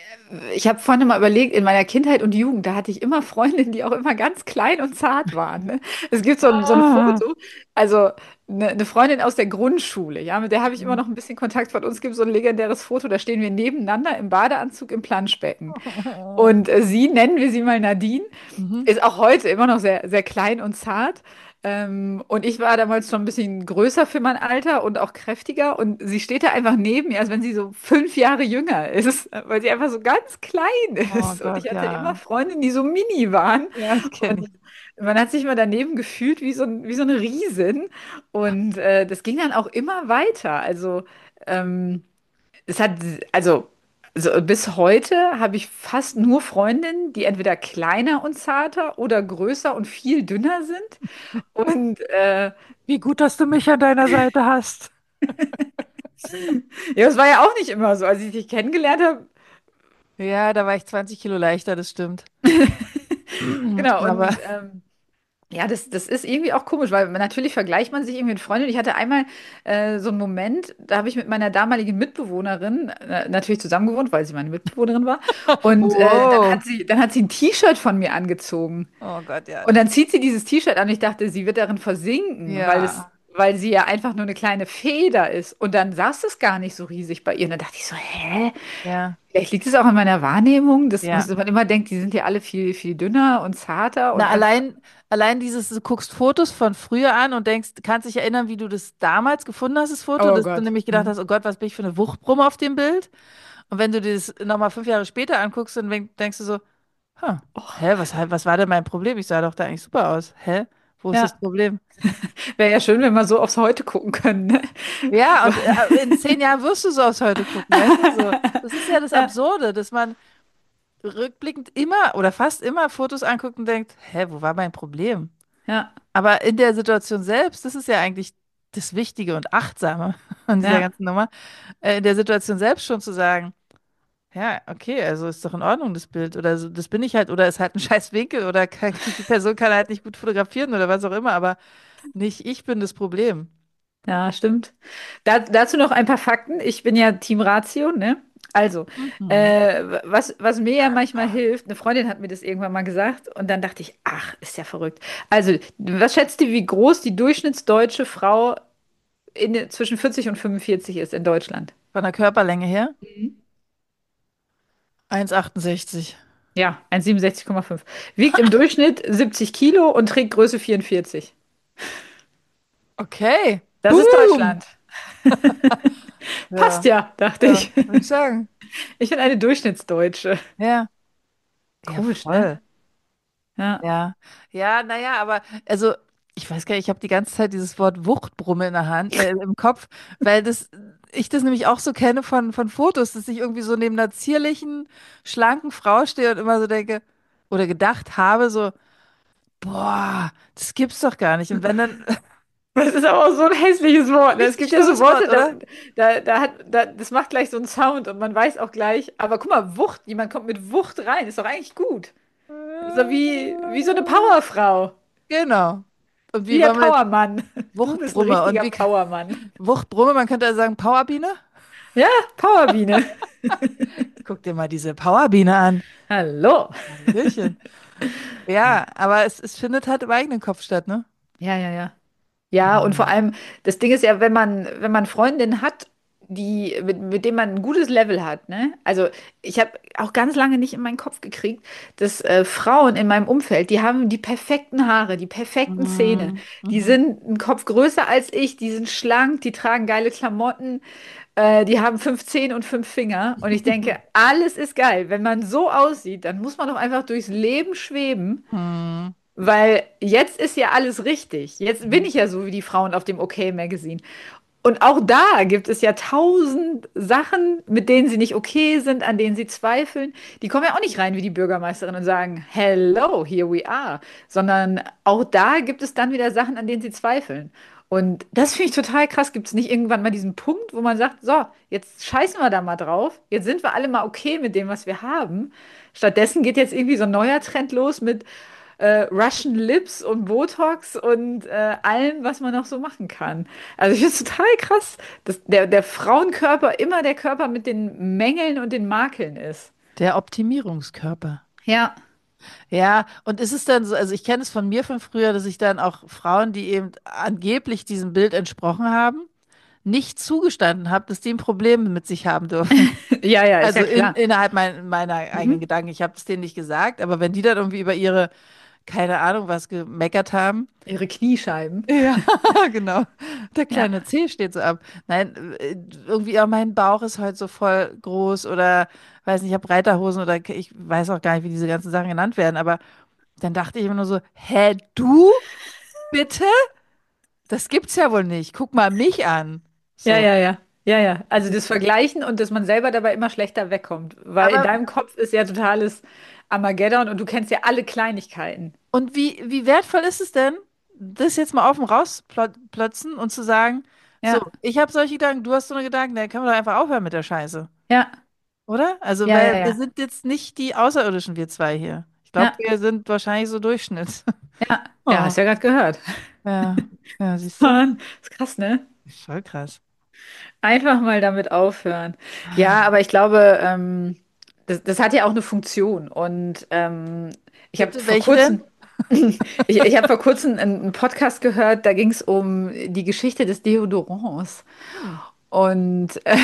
ich habe vorhin mal überlegt, in meiner Kindheit und Jugend, da hatte ich immer Freundinnen, die auch immer ganz klein und zart waren. Ne? Es gibt so ein, so ein Ah. Foto, also eine, eine Freundin aus der Grundschule, ja, mit der habe ich immer Mhm. noch ein bisschen Kontakt. Von uns gibt es so ein legendäres Foto, da stehen wir nebeneinander im Badeanzug im Planschbecken. Und äh, sie, nennen wir sie mal Nadine, Mhm. ist auch heute immer noch sehr, sehr klein und zart. Ähm, und ich war damals schon ein bisschen größer für mein Alter und auch kräftiger. Und sie steht da einfach neben mir, als wenn sie so fünf Jahre jünger ist, weil sie einfach so ganz klein Oh ist. Und Gott, ich hatte immer ja. Freundinnen, die so mini waren. Ja, das kenne ich. Und man hat sich mal daneben gefühlt wie so, ein, wie so eine Riesin. Und äh, das ging dann auch immer weiter. Also, ähm, es hat, also, also bis heute habe ich fast nur Freundinnen, die entweder kleiner und zarter oder größer und viel dünner sind. Und äh, Wie gut, dass du mich an deiner Seite hast. ja, es war ja auch nicht immer so. Als ich dich kennengelernt habe, Ja, da war ich zwanzig Kilo leichter, das stimmt. genau, Aber, und ähm, ja, das, das ist irgendwie auch komisch, weil man, natürlich vergleicht man sich irgendwie mit Freundinnen. Ich hatte einmal äh, so einen Moment, da habe ich mit meiner damaligen Mitbewohnerin äh, natürlich zusammen gewohnt, weil sie meine Mitbewohnerin war. Und äh, dann wow. hat sie, dann hat sie ein T-Shirt von mir angezogen. Oh Gott, ja, Und das dann ist, zieht sie dieses T-Shirt an. Ich dachte, sie wird darin versinken, weil es, ja, weil sie ja einfach nur eine kleine Feder ist. Und dann saß es gar nicht so riesig bei ihr. Und dann dachte ich so, hä? ja, Vielleicht liegt es auch an meiner Wahrnehmung, dass, dass ja. man immer denkt, die sind ja alle viel, viel dünner und zarter und Na, einfach. allein, allein dieses, du guckst Fotos von früher an und denkst, kannst dich erinnern, wie du das damals gefunden hast, das Foto, Oh dass du Gott. nämlich gedacht Hm. hast, oh Gott, was bin ich für eine Wuchtbrumme auf dem Bild? Und wenn du das nochmal fünf Jahre später anguckst, dann denk- denkst du so, huh, hä, was, was war denn mein Problem? Ich sah doch da eigentlich super aus. Hä? Wo ist das Ja, Problem? wäre ja schön, wenn wir so aufs Heute gucken können. Ne? Ja, So. und äh, in zehn Jahren wirst du so aufs Heute gucken, weißt du? So, das ist ja das Ja, Absurde, dass man rückblickend immer oder fast immer Fotos anguckt und denkt, hä, wo war mein Problem? ja, Aber in der Situation selbst, das ist ja eigentlich das Wichtige und Achtsame an dieser ja, ganzen Nummer, äh, in der Situation selbst schon zu sagen, ja, okay, also ist doch in Ordnung, das Bild. Oder so, das bin ich halt, oder ist halt ein scheiß Winkel oder kann, die Person kann halt nicht gut fotografieren oder was auch immer, aber nicht ich bin das Problem. ja, stimmt. Da, dazu noch ein paar Fakten. Ich bin ja Team Ratio, ne? Also, Mhm. äh, was, was mir ja manchmal hilft, eine Freundin hat mir das irgendwann mal gesagt und dann dachte ich, ach, ist ja verrückt. Also, was schätzt ihr, wie groß die durchschnittsdeutsche Frau in, zwischen vierzig und fünfundvierzig ist in Deutschland? Von der Körperlänge her? eins Komma achtundsechzig. Ja, eins Komma siebenundsechzig Komma fünf. Wiegt im Durchschnitt siebzig Kilo und trägt Größe vierundvierzig. Okay. Das ist Boom. Deutschland. Passt Ja, ja, dachte ja, ich. würde ich sagen. Ich bin eine Durchschnittsdeutsche. Ja. Ja, Komisch, ne? voll. Ja. Ja. Ja, naja, aber also, ich weiß gar nicht, ich habe die ganze Zeit dieses Wort Wuchtbrumme in der Hand, äh, im Kopf, weil das, ich das nämlich auch so kenne von, von Fotos, dass ich irgendwie so neben einer zierlichen, schlanken Frau stehe und immer so denke, oder gedacht habe, so, boah, das gibt's doch gar nicht. Und wenn dann, Das ist aber auch so ein hässliches Wort. Ne? Es richtig gibt ja so schlimmes Wort, Worte, da, oder? da, da hat, da, das macht gleich so einen Sound und man weiß auch gleich, aber guck mal, Wucht, jemand kommt mit Wucht rein, ist doch eigentlich gut. Ist doch wie, wie so eine Powerfrau. Genau. Und Wie wie der wollen wir jetzt Powermann. Du bist ein Wuchtbrumme? Und richtiger wie Powermann. Wuchtbrumme, man könnte ja sagen Powerbiene? Ja, Powerbiene. Guck dir mal diese Powerbiene an. Hallo. Hallöchen. Ja, aber es, es findet halt im eigenen Kopf statt, ne? Ja, ja, ja. Ja, und vor Ja. allem, das Ding ist ja, wenn man, wenn man Freundinnen hat, die, mit, mit denen man ein gutes Level hat, ne? Also ich habe auch ganz lange nicht in meinen Kopf gekriegt, dass äh, Frauen in meinem Umfeld, die haben die perfekten Haare, die perfekten Zähne, Mhm. die Mhm. sind einen Kopf größer als ich, die sind schlank, die tragen geile Klamotten, äh, die haben fünf Zehen und fünf Finger. Und ich denke, alles ist geil. Wenn man so aussieht, dann muss man doch einfach durchs Leben schweben. Mhm. Weil jetzt ist ja alles richtig. Jetzt bin Mhm. ich ja so wie die Frauen auf dem OK Magazine. Und auch da gibt es ja tausend Sachen, mit denen sie nicht okay sind, an denen sie zweifeln. Die kommen ja auch nicht rein wie die Bürgermeisterin und sagen, Hello, here we are. Sondern auch da gibt es dann wieder Sachen, an denen sie zweifeln. Und das finde ich total krass. Gibt es nicht irgendwann mal diesen Punkt, wo man sagt, so, jetzt scheißen wir da mal drauf. Jetzt sind wir alle mal okay mit dem, was wir haben. Stattdessen geht jetzt irgendwie so ein neuer Trend los mit äh, Russian Lips und Botox und äh, allem, was man noch so machen kann. Also ich finde es total krass, dass der, der Frauenkörper immer der Körper mit den Mängeln und den Makeln ist. Der Optimierungskörper. Ja. Ja, und ist es dann so, also ich kenne es von mir von früher, dass ich dann auch Frauen, die eben angeblich diesem Bild entsprochen haben, nicht zugestanden habe, dass die ein Problem mit sich haben dürfen. Ja, ja, ist Also ja in, klar. innerhalb mein, meiner eigenen Mhm. Gedanken. Ich habe es denen nicht gesagt, aber wenn die dann irgendwie über ihre, keine Ahnung, was gemeckert haben. Ihre Kniescheiben. Ja, genau. Der Ja. kleine Zeh steht so ab. Nein, äh, irgendwie auch mein Bauch ist heute so voll groß oder weiß nicht, ich habe Reiterhosen oder ich weiß auch gar nicht, wie diese ganzen Sachen genannt werden, aber dann dachte ich immer nur so, hä, du bitte? Das gibt's ja wohl nicht. Guck mal mich an. Ja, So. ja, ja. Ja, ja. Also das Vergleichen und dass man selber dabei immer schlechter wegkommt. Weil in Aber deinem Kopf ist ja totales Armageddon und du kennst ja alle Kleinigkeiten. und wie, wie wertvoll ist es denn, das jetzt mal offen rausplötzen und zu sagen, so, Ja, ich habe solche Gedanken, du hast so eine Gedanken, dann können wir doch einfach aufhören mit der Scheiße. ja, Oder? Also, ja, ja, weil wir ja. sind jetzt nicht die Außerirdischen, wir zwei hier. Ich glaube, Ja, wir sind wahrscheinlich so Durchschnitt. ja. Ja, Oh, hast ja gerade gehört. ja, ja, siehst du? Mann, ist krass, ne? Ist voll krass. Einfach mal damit aufhören. Ja, aber ich glaube, ähm, das, das hat ja auch eine Funktion. Und ähm, ich habe Bitte, vor welche denn? kurzem, ich, ich habe vor kurzem einen, einen Podcast gehört, da ging es um die Geschichte des Deodorants. Hm. Und äh,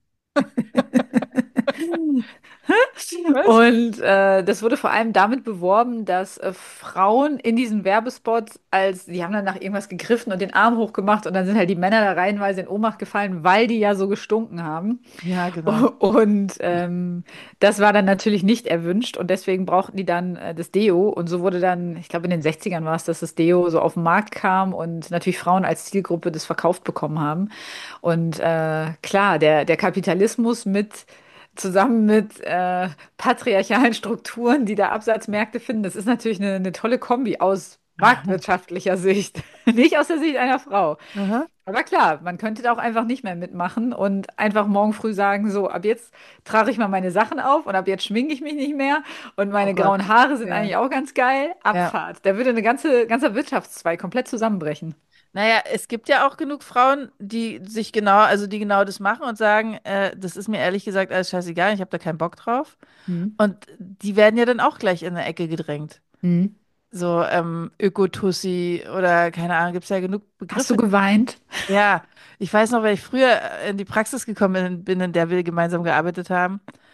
Was? Und äh, das wurde vor allem damit beworben, dass äh, Frauen in diesen Werbespots, als die haben dann nach irgendwas gegriffen und den Arm hochgemacht und dann sind halt die Männer da reihenweise in Ohnmacht gefallen, weil die ja so gestunken haben. Ja, genau. Und ähm, das war dann natürlich nicht erwünscht und deswegen brauchten die dann äh, das Deo. Und so wurde dann, ich glaube in den Sechzigern war es, dass das Deo so auf den Markt kam und natürlich Frauen als Zielgruppe das verkauft bekommen haben. Und äh, klar, der, der Kapitalismus mit zusammen mit äh, patriarchalen Strukturen, die da Absatzmärkte finden, das ist natürlich eine, eine tolle Kombi aus marktwirtschaftlicher Sicht, nicht aus der Sicht einer Frau. Aha. Aber klar, man könnte da auch einfach nicht mehr mitmachen und einfach morgen früh sagen, so, ab jetzt trage ich mal meine Sachen auf und ab jetzt schminke ich mich nicht mehr und Oh meine Gott. grauen Haare sind Ja. eigentlich auch ganz geil. Ja. Abfahrt. Da würde eine ganze, ganzer Wirtschaftszweig komplett zusammenbrechen. Naja, es gibt ja auch genug Frauen, die sich genau, also die genau das machen und sagen, äh, das ist mir ehrlich gesagt alles scheißegal, ich habe da keinen Bock drauf. Hm. Und die werden ja dann auch gleich in eine Ecke gedrängt. Hm. So ähm, Ökotussi oder keine Ahnung, gibt es ja genug Hast du Begriffe. geweint? Ja, ich weiß noch, weil ich früher in die Praxis gekommen bin, bin, in der wir gemeinsam gearbeitet haben.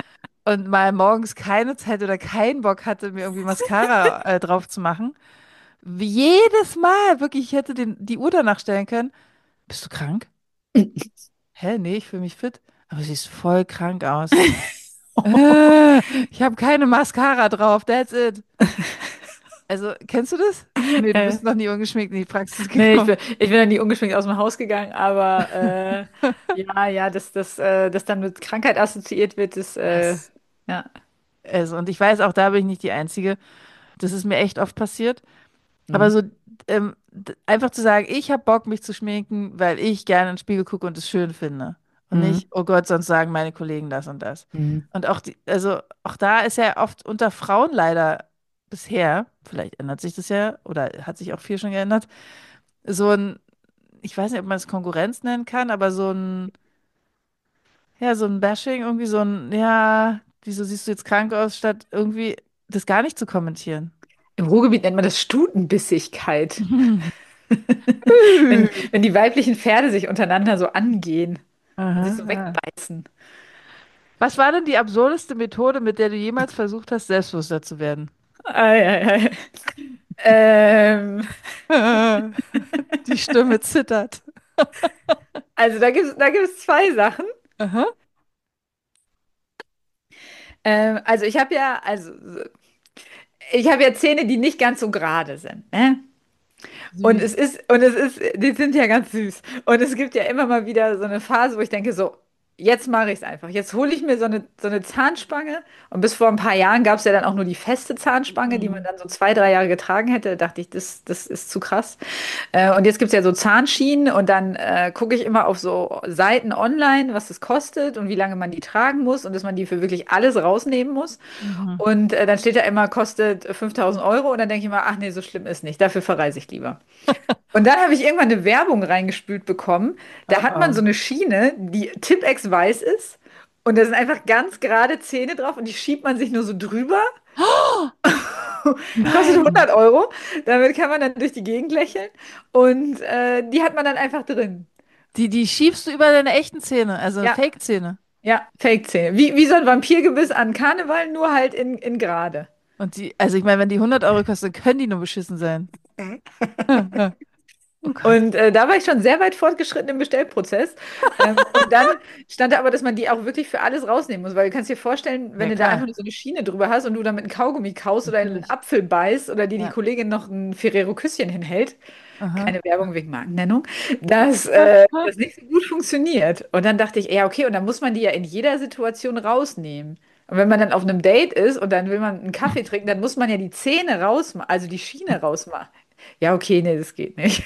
und mal morgens keine Zeit oder keinen Bock hatte, mir irgendwie Mascara äh, drauf zu machen. Wie jedes Mal, wirklich, ich hätte den, die Uhr danach stellen können. Bist du krank? Hä, nee, ich fühle mich fit. Aber sie siehst voll krank aus. Äh, ich habe keine Mascara drauf, that's it. Also, kennst du das? Nee, du Äh, bist noch nie ungeschminkt in die Praxis nee, ich gekommen. bin, ich bin dann nie ungeschminkt aus dem Haus gegangen, aber äh, ja, ja, dass das, äh, das dann mit Krankheit assoziiert wird, ist, äh, Was? ja. Also, und ich weiß, auch da bin ich nicht die Einzige. Das ist mir echt oft passiert. Aber Mhm. so ähm, d- einfach zu sagen, ich habe Bock, mich zu schminken, weil ich gerne in den Spiegel gucke und es schön finde. Und nicht, Mhm. oh Gott, sonst sagen meine Kollegen das und das. Mhm. Und auch die, also auch da ist ja oft unter Frauen leider bisher, vielleicht ändert sich das ja, oder hat sich auch viel schon geändert, so ein, ich weiß nicht, ob man es Konkurrenz nennen kann, aber so ein, ja, so ein Bashing, irgendwie so ein, ja, wieso siehst du jetzt krank aus, statt irgendwie das gar nicht zu kommentieren. Im Ruhrgebiet nennt man das Stutenbissigkeit. Wenn, Aha, wenn die weiblichen Pferde sich untereinander so angehen und sich so aha. wegbeißen. Was war denn die absurdeste Methode, mit der du jemals versucht hast, selbstbewusster zu werden? Ei, ei, ei. Ähm, Die Stimme zittert. also da gibt es da gibt's zwei Sachen. Aha. Ähm, also ich habe ja, also ich habe ja Zähne, die nicht ganz so gerade sind, ne? Und es Süß. ist, und es ist, die sind ja ganz süß. Und es gibt ja immer mal wieder so eine Phase, wo ich denke, so, jetzt mache ich es einfach. Jetzt hole ich mir so eine, so eine Zahnspange. Und bis vor ein paar Jahren gab es ja dann auch nur die feste Zahnspange, die man Mhm. dann so zwei, drei Jahre getragen hätte. Da dachte ich, das, das ist zu krass. Äh, und jetzt gibt es ja so Zahnschienen und dann äh, gucke ich immer auf so Seiten online, was das kostet und wie lange man die tragen muss und dass man die für wirklich alles rausnehmen muss. Mhm. Und äh, dann steht da immer, kostet fünftausend Euro und dann denke ich immer, ach nee, so schlimm ist nicht, dafür verreise ich lieber. Und dann habe ich irgendwann eine Werbung reingespült bekommen. Da Oh hat man so oh. eine Schiene, die Tippex weiß ist. Und da sind einfach ganz gerade Zähne drauf und die schiebt man sich nur so drüber. Oh, Kostet nein. hundert Euro. Damit kann man dann durch die Gegend lächeln. Und äh, die hat man dann einfach drin. Die, die schiebst du über deine echten Zähne, also Ja, Fake-Zähne. ja, Fake-Zähne. Wie, wie so ein Vampirgebiss an Karneval, nur halt in, in gerade. Und die, also ich meine, wenn die hundert Euro kosten, können die nur beschissen sein. Oh Gott. Und äh, da war ich schon sehr weit fortgeschritten im Bestellprozess. Ähm, und dann stand da aber, dass man die auch wirklich für alles rausnehmen muss, weil du kannst dir vorstellen, wenn Ja, du da einfach klar. nur so eine Schiene drüber hast und du damit einen Kaugummi kaust oder einen Natürlich. Apfel beißt oder dir die Ja. Kollegin noch ein Ferrero-Küsschen hinhält, Aha. keine Werbung wegen Markennennung, dass äh, das nicht so gut funktioniert. Und dann dachte ich, ja, okay, und dann muss man die ja in jeder Situation rausnehmen. Und wenn man dann auf einem Date ist und dann will man einen Kaffee trinken, dann muss man ja die Zähne rausmachen, also die Schiene rausmachen. Ja, okay, nee, das geht nicht.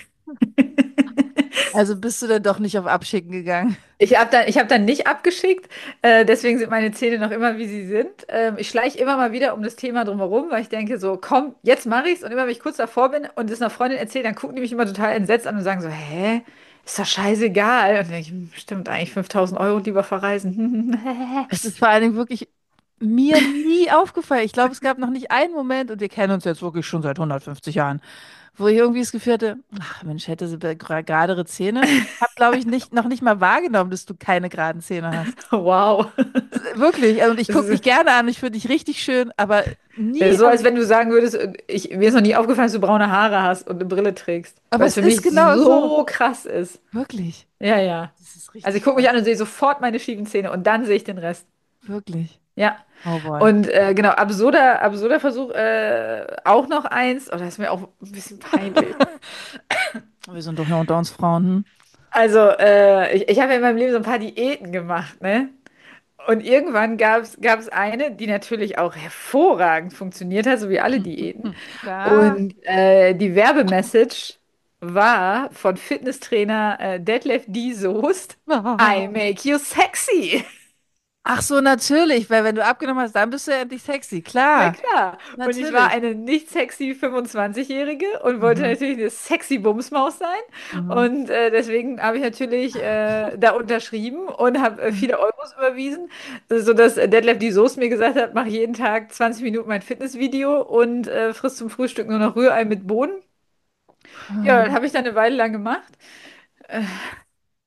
Also bist du dann doch nicht auf Abschicken gegangen. Ich habe dann, ich hab dann nicht abgeschickt, äh, deswegen sind meine Zähne noch immer, wie sie sind. Ähm, ich schleiche immer mal wieder um das Thema drumherum, weil ich denke so, komm, jetzt mache ich's. Und immer, wenn ich kurz davor bin und es einer Freundin erzähle, dann gucken die mich immer total entsetzt an und sagen so, hä? Ist doch scheißegal. Und dann denke ich, hm, stimmt, eigentlich fünftausend Euro lieber verreisen. Es ist vor allen Dingen wirklich mir nie aufgefallen. Ich glaube, es gab noch nicht einen Moment, und wir kennen uns jetzt wirklich schon seit hundertfünfzig Jahren, wo ich irgendwie das Gefühl hatte, ach Mensch, hätte sie gra- geradere Zähne. Ich habe, glaube ich, nicht, noch nicht mal wahrgenommen, dass du keine geraden Zähne hast. Wow. Wirklich. Also, und ich Das gucke dich ist gerne an, ich finde dich richtig schön, aber äh, nie so, habe als ich. wenn du sagen würdest, ich, mir ist noch nie aufgefallen, dass du braune Haare hast und eine Brille trägst. Aber Weil es es für ist mich genau so. so krass ist. Wirklich. Ja, ja. Das ist Also ich richtig gucke mich krass. an und sehe sofort meine schiefen Zähne und dann sehe ich den Rest. Wirklich. Ja. Oh boy. Und äh, genau, absurder, absurder Versuch, äh, auch noch eins. Oh, das ist mir auch ein bisschen peinlich. Wir sind doch ja unter uns Frauen. Hm? Also, äh, ich, ich habe ja in meinem Leben so ein paar Diäten gemacht, ne? Und irgendwann gab es gab es eine, die natürlich auch hervorragend funktioniert hat, so wie alle Diäten. Klar. Und äh, die Werbemessage war von Fitnesstrainer äh, Detlef D. Soest: I make you sexy. Ach so, natürlich, weil wenn du abgenommen hast, dann bist du ja endlich sexy. Ja, Klar, klar. Und ich war natürlich. eine nicht sexy fünfundzwanzig-Jährige und wollte Mhm. natürlich eine sexy Bumsmaus sein. Mhm. Und äh, deswegen habe ich natürlich äh, da unterschrieben und habe äh, viele Euros überwiesen, sodass äh, Detlef die Soße mir gesagt hat, mach jeden Tag zwanzig Minuten mein Fitnessvideo und äh, friss zum Frühstück nur noch Rührei mit Bohnen. Ja, das habe ich dann eine Weile lang gemacht.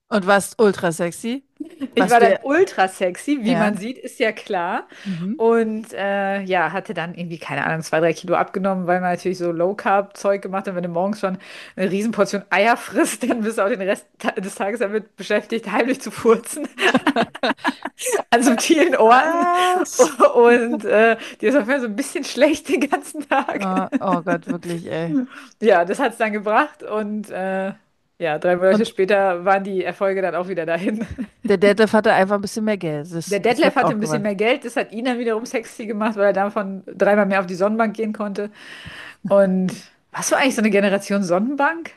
Und warst ultra sexy? Ich Was war dann wir, ultra sexy, wie ja. man sieht, ist ja klar. Mhm. Und äh, ja, hatte dann irgendwie, keine Ahnung, zwei, drei Kilo abgenommen, weil man natürlich so Low-Carb-Zeug gemacht hat. Und wenn du morgens schon eine Riesenportion Eier frisst, dann bist du auch den Rest ta- des Tages damit beschäftigt, heimlich zu furzen an subtilen Orten. Was? Und äh, dir ist auf jeden Fall so ein bisschen schlecht den ganzen Tag. Oh, oh Gott, wirklich, ey. Ja, das hat es dann gebracht. Und äh, ja, drei Monate Und später waren die Erfolge dann auch wieder dahin. der Detlef hatte einfach ein bisschen mehr Geld. Der Das, das Detlef hat hatte auch ein bisschen gewonnen. mehr Geld, das hat ihn dann wiederum sexy gemacht, weil er davon dreimal mehr auf die Sonnenbank gehen konnte. Und was war eigentlich so eine Generation Sonnenbank?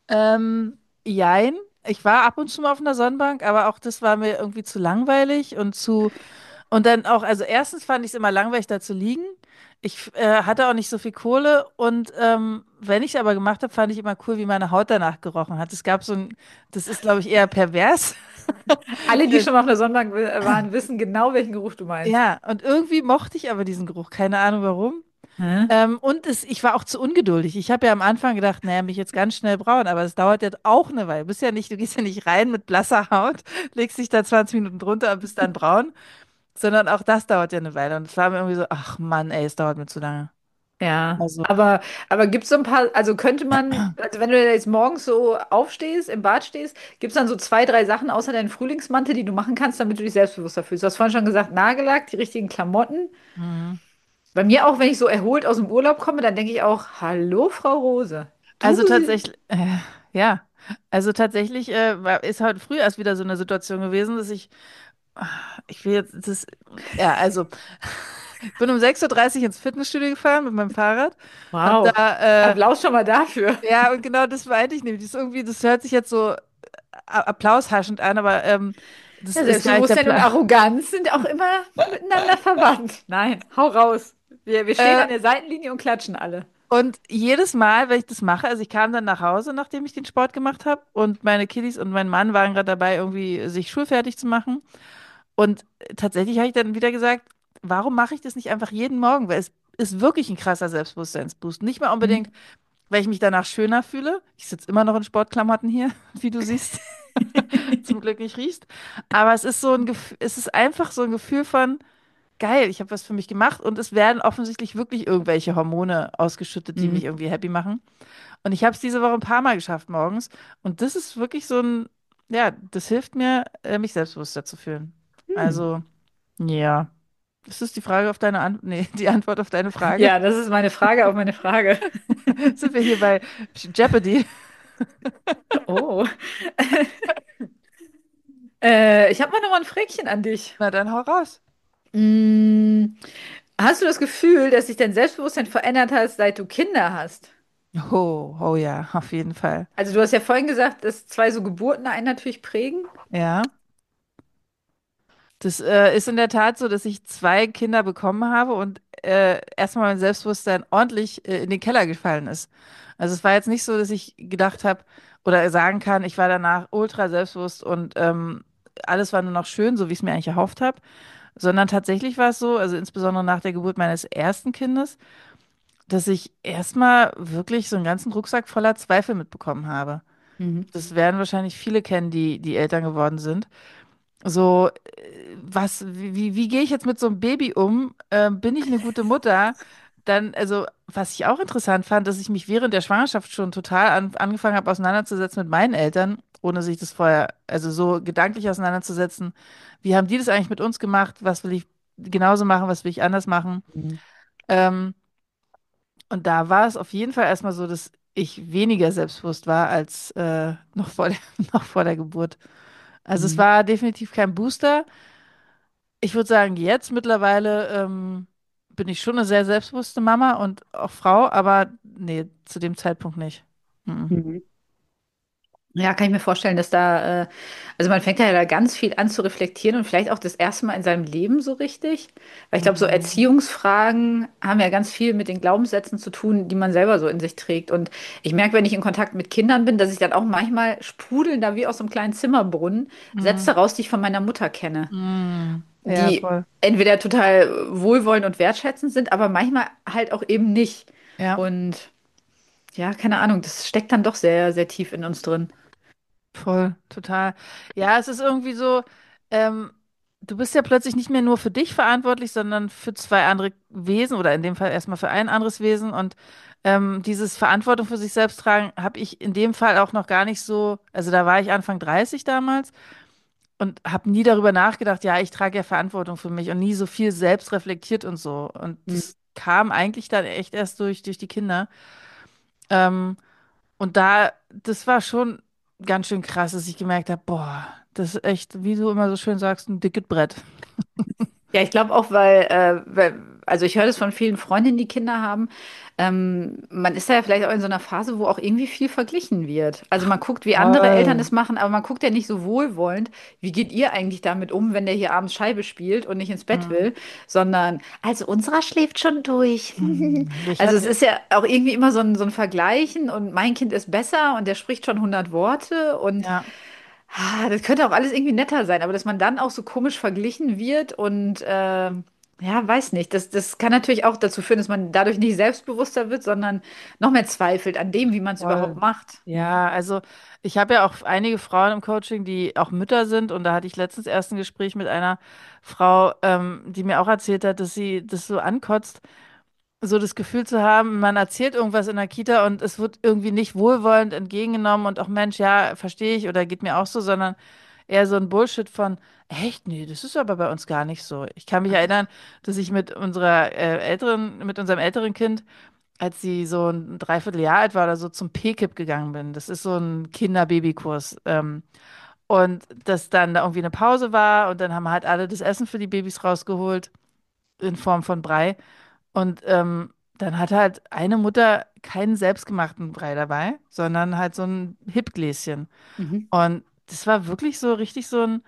Ähm, jein. Ich war ab und zu mal auf einer Sonnenbank, aber auch das war mir irgendwie zu langweilig und zu. Und dann auch, also erstens fand ich es immer langweilig, da zu liegen. Ich äh, hatte auch nicht so viel Kohle und ähm, wenn ich es aber gemacht habe, fand ich immer cool, wie meine Haut danach gerochen hat. Es gab so ein, das ist, glaube ich, eher pervers. Alle, die schon mal auf einer Sonnenbank wi- waren, wissen genau, welchen Geruch du meinst. Ja, und irgendwie mochte ich aber diesen Geruch, keine Ahnung warum. Hä? Ähm, und es, ich war auch zu ungeduldig. Ich habe ja am Anfang gedacht, naja, mich jetzt ganz schnell braun, aber es dauert jetzt auch eine Weile. Du bist ja nicht, du gehst ja nicht rein mit blasser Haut, legst dich da zwanzig Minuten drunter und bist dann braun, sondern auch das dauert ja eine Weile. Und es war mir irgendwie so, ach Mann, ey, es dauert mir zu lange. Ja, Also, aber, aber gibt es so ein paar, also könnte man, also wenn du jetzt morgens so aufstehst, im Bad stehst, gibt es dann so zwei, drei Sachen außer deinen Frühlingsmantel, die du machen kannst, damit du dich selbstbewusster fühlst? Du hast vorhin schon gesagt, Nagellack, die richtigen Klamotten. mhm. Bei mir auch, wenn ich so erholt aus dem Urlaub komme, dann denke ich auch, hallo, Frau Rose. Du Also sie. tatsächlich, äh, ja, also tatsächlich äh, war, ist heute früh erst wieder so eine Situation gewesen, dass ich, ah, ich will jetzt, das, ja, also ich bin um sechs Uhr dreißig ins Fitnessstudio gefahren mit meinem Fahrrad, hab Wow. da, äh, Applaus schon mal dafür. ja, und genau das meinte ich nämlich. Das ist irgendwie, das hört sich jetzt so a- applaushaschend an, aber ähm, das Ja, ist gar nicht der Selbstbewusstsein und Plan. Arroganz sind auch immer miteinander verwandt. Nein, hau raus. Wir, wir stehen Äh, an der Seitenlinie und klatschen alle. und jedes Mal, wenn ich das mache, also ich kam dann nach Hause, nachdem ich den Sport gemacht habe, und meine Kiddies und mein Mann waren gerade dabei, irgendwie sich schulfertig zu machen. Und tatsächlich habe ich dann wieder gesagt, warum mache ich das nicht einfach jeden Morgen? Weil es ist wirklich ein krasser Selbstbewusstseinsboost. Nicht mal unbedingt, Mhm. weil ich mich danach schöner fühle. Ich sitze immer noch in Sportklamotten hier, wie du siehst. Zum Glück nicht riechst. Aber es ist so ein Gefühl, es ist einfach so ein Gefühl von, geil, ich habe was für mich gemacht und es werden offensichtlich wirklich irgendwelche Hormone ausgeschüttet, die mich Mhm. irgendwie happy machen. Und ich habe es diese Woche ein paar Mal geschafft morgens. Und das ist wirklich so ein, ja, das hilft mir, äh, mich selbstbewusster zu fühlen. Hm. Also, ja. Ist das die Frage auf deine Antwort? Nee, die Antwort auf deine Frage. Ja, das ist meine Frage auf meine Frage. Sind wir hier bei Jeopardy? Oh. Äh, ich habe mal noch mal ein Frägchen an dich. Na dann hau raus. Mm, hast du das Gefühl, dass sich dein Selbstbewusstsein verändert hat, seit du Kinder hast? Oh, oh ja, auf jeden Fall. Also du hast ja vorhin gesagt, dass zwei so Geburten einen natürlich prägen. Ja. Das äh, ist in der Tat so, dass ich zwei Kinder bekommen habe und äh, erstmal mein Selbstbewusstsein ordentlich äh, in den Keller gefallen ist. Also es war jetzt nicht so, dass ich gedacht habe oder sagen kann, ich war danach ultra selbstbewusst und ähm, alles war nur noch schön, so wie ich es mir eigentlich erhofft habe, sondern tatsächlich war es so, also insbesondere nach der Geburt meines ersten Kindes, dass ich erstmal wirklich so einen ganzen Rucksack voller Zweifel mitbekommen habe. Mhm. Das werden wahrscheinlich viele kennen, die, die Eltern geworden sind. So, äh, was, wie, wie gehe ich jetzt mit so einem Baby um? Ähm, bin ich eine gute Mutter? Dann, also, was ich auch interessant fand, dass ich mich während der Schwangerschaft schon total an, angefangen habe, auseinanderzusetzen mit meinen Eltern, ohne sich das vorher, also so gedanklich auseinanderzusetzen. Wie haben die das eigentlich mit uns gemacht? Was will ich genauso machen? Was will ich anders machen? Mhm. Ähm, und da war es auf jeden Fall erstmal so, dass ich weniger selbstbewusst war als äh, noch vor der, noch vor der Geburt. Also es Mhm. war definitiv kein Booster. Ich würde sagen, jetzt mittlerweile ähm, bin ich schon eine sehr selbstbewusste Mama und auch Frau, aber nee, zu dem Zeitpunkt nicht. Mhm. Mhm. Ja, kann ich mir vorstellen, dass da, äh, also man fängt ja da ganz viel an zu reflektieren und vielleicht auch das erste Mal in seinem Leben so richtig. Weil ich glaube, so Mhm. Erziehungsfragen haben ja ganz viel mit den Glaubenssätzen zu tun, die man selber so in sich trägt. Und ich merke, wenn ich in Kontakt mit Kindern bin, dass ich dann auch manchmal sprudeln da wie aus so einem kleinen Zimmerbrunnen Mhm. Sätze raus, die ich von meiner Mutter kenne, Mhm. Ja, die voll. entweder total wohlwollend und wertschätzend sind, aber manchmal halt auch eben nicht. Ja. Und ja, keine Ahnung, das steckt dann doch sehr, sehr tief in uns drin. Voll, total. Ja, es ist irgendwie so, ähm, du bist ja plötzlich nicht mehr nur für dich verantwortlich, sondern für zwei andere Wesen oder in dem Fall erstmal für ein anderes Wesen. Und ähm, dieses Verantwortung für sich selbst tragen, habe ich in dem Fall auch noch gar nicht so, also da war ich Anfang dreißig damals und habe nie darüber nachgedacht, ja, ich trage ja Verantwortung für mich und nie so viel selbst reflektiert und so. Und Hm. das kam eigentlich dann echt erst durch, durch die Kinder. Ähm, und da, das war schon ganz schön krass, dass ich gemerkt habe, boah, das ist echt, wie du immer so schön sagst, ein dickes Brett. Ja, ich glaube auch, weil, äh, weil, also ich höre das von vielen Freundinnen, die Kinder haben. Ähm, man ist da ja vielleicht auch in so einer Phase, wo auch irgendwie viel verglichen wird. Also man guckt, wie andere Eltern Voll. es machen, aber man guckt ja nicht so wohlwollend, wie geht ihr eigentlich damit um, wenn der hier abends Scheibe spielt und nicht ins Bett Mhm. will, sondern, also unserer schläft schon durch. Mhm. Ich Also es hatte, ist ja auch irgendwie immer so ein, so ein Vergleichen und mein Kind ist besser und der spricht schon hundert Worte und ja, Ah, das könnte auch alles irgendwie netter sein, aber dass man dann auch so komisch verglichen wird und ähm, ja, weiß nicht. Das, das kann natürlich auch dazu führen, dass man dadurch nicht selbstbewusster wird, sondern noch mehr zweifelt an dem, wie man es überhaupt voll. macht. Mhm. Ja, also ich habe ja auch einige Frauen im Coaching, die auch Mütter sind. Und da hatte ich letztens erst ein Gespräch mit einer Frau, ähm, die mir auch erzählt hat, dass sie das so ankotzt, so das Gefühl zu haben, man erzählt irgendwas in der Kita und es wird irgendwie nicht wohlwollend entgegengenommen und auch Mensch, ja, verstehe ich oder geht mir auch so, sondern eher so ein Bullshit von, echt, nee, das ist aber bei uns gar nicht so. Ich kann mich erinnern, dass ich mit unserer äh, älteren, mit unserem älteren Kind, als sie so ein Dreivierteljahr alt war oder so, zum P K I P gegangen bin. Das ist so ein Kinder-Baby-Kurs. Ähm, und dass dann da irgendwie eine Pause war und dann haben halt alle das Essen für die Babys rausgeholt in Form von Brei. Und ähm, dann hat halt eine Mutter keinen selbstgemachten Brei dabei, sondern halt so ein Hipgläschen. Mhm. Und das war wirklich so richtig so ein,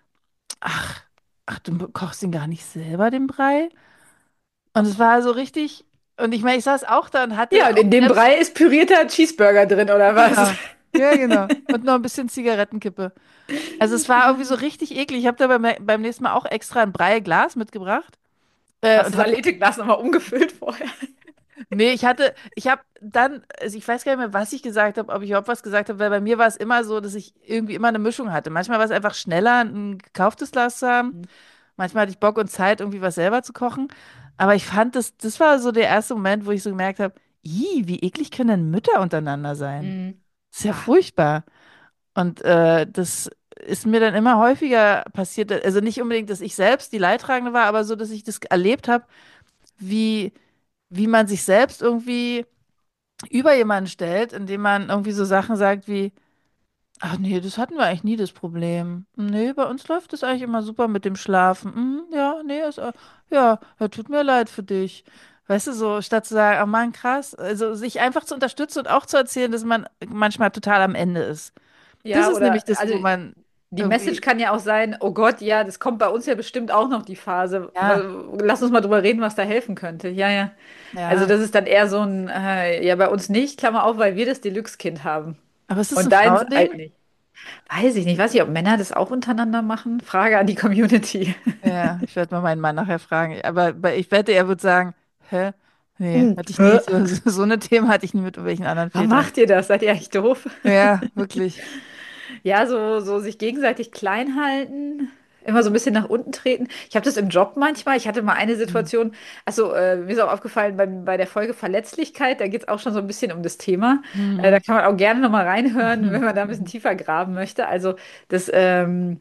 ach, ach, du kochst ihn gar nicht selber, den Brei? Und es war so richtig, und ich meine, ich saß auch da und Ja, hatte und auch in dem selbst, Brei ist pürierter Cheeseburger drin, oder was? genau, ja, genau, und noch ein bisschen Zigarettenkippe. Also es war irgendwie so richtig eklig. Ich habe da beim, beim nächsten Mal auch extra ein Breiglas mitgebracht. Äh, Hast und du das habe Aletteglas nochmal umgefüllt vorher? Nee, ich hatte, ich habe dann, also ich weiß gar nicht mehr, was ich gesagt habe, ob ich überhaupt was gesagt habe, weil bei mir war es immer so, dass ich irgendwie immer eine Mischung hatte. Manchmal war es einfach schneller, ein gekauftes Glas zu haben. Manchmal hatte ich Bock und Zeit, irgendwie was selber zu kochen. Aber ich fand, das, das war so der erste Moment, wo ich so gemerkt habe, ih, wie eklig können denn Mütter untereinander sein? Mhm. Das ist ja Ja. furchtbar. Und äh, das ist mir dann immer häufiger passiert. Also nicht unbedingt, dass ich selbst die Leidtragende war, aber so, dass ich das erlebt habe, wie, wie man sich selbst irgendwie über jemanden stellt, indem man irgendwie so Sachen sagt wie, ach nee, das hatten wir eigentlich nie das Problem. Nee, bei uns läuft das eigentlich immer super mit dem Schlafen. Mhm, ja, nee, ist, äh, ja, ja, tut mir leid für dich. Weißt du, so, statt zu sagen, oh Mann, krass, also sich einfach zu unterstützen und auch zu erzählen, dass man manchmal total am Ende ist. Das Ja, ist oder nämlich das, also wo man die Message irgendwie, kann ja auch sein, oh Gott, ja, das kommt bei uns ja bestimmt auch noch die Phase. ja, Wa- Lass uns mal drüber reden, was da helfen könnte. Ja, ja. Also ja. das ist dann eher so ein, äh, ja, bei uns nicht, Klammer auf, weil wir das Deluxe-Kind haben. Aber ist das ein Und deins Frauending? halt nicht. Weiß ich nicht. Weiß ich, ob Männer das auch untereinander machen? Frage an die Community. Ja, ich werde mal meinen Mann nachher fragen. Aber bei- ich wette, er wird sagen, hä? Nee, Hm. hatte ich nie. Hä? So, so, so eine Themen hatte ich nie mit irgendwelchen anderen Warum Vätern. macht ihr das? Seid ihr eigentlich doof? Ja, wirklich. Ja, so, so sich gegenseitig klein halten, immer so ein bisschen nach unten treten. Ich habe das im Job manchmal. Ich hatte mal eine Mhm. Situation, also äh, mir ist auch aufgefallen beim, bei der Folge Verletzlichkeit, da geht es auch schon so ein bisschen um das Thema. Äh, da Mhm. kann man auch gerne nochmal reinhören, wenn Mhm. man da ein bisschen tiefer graben möchte. Also das ähm,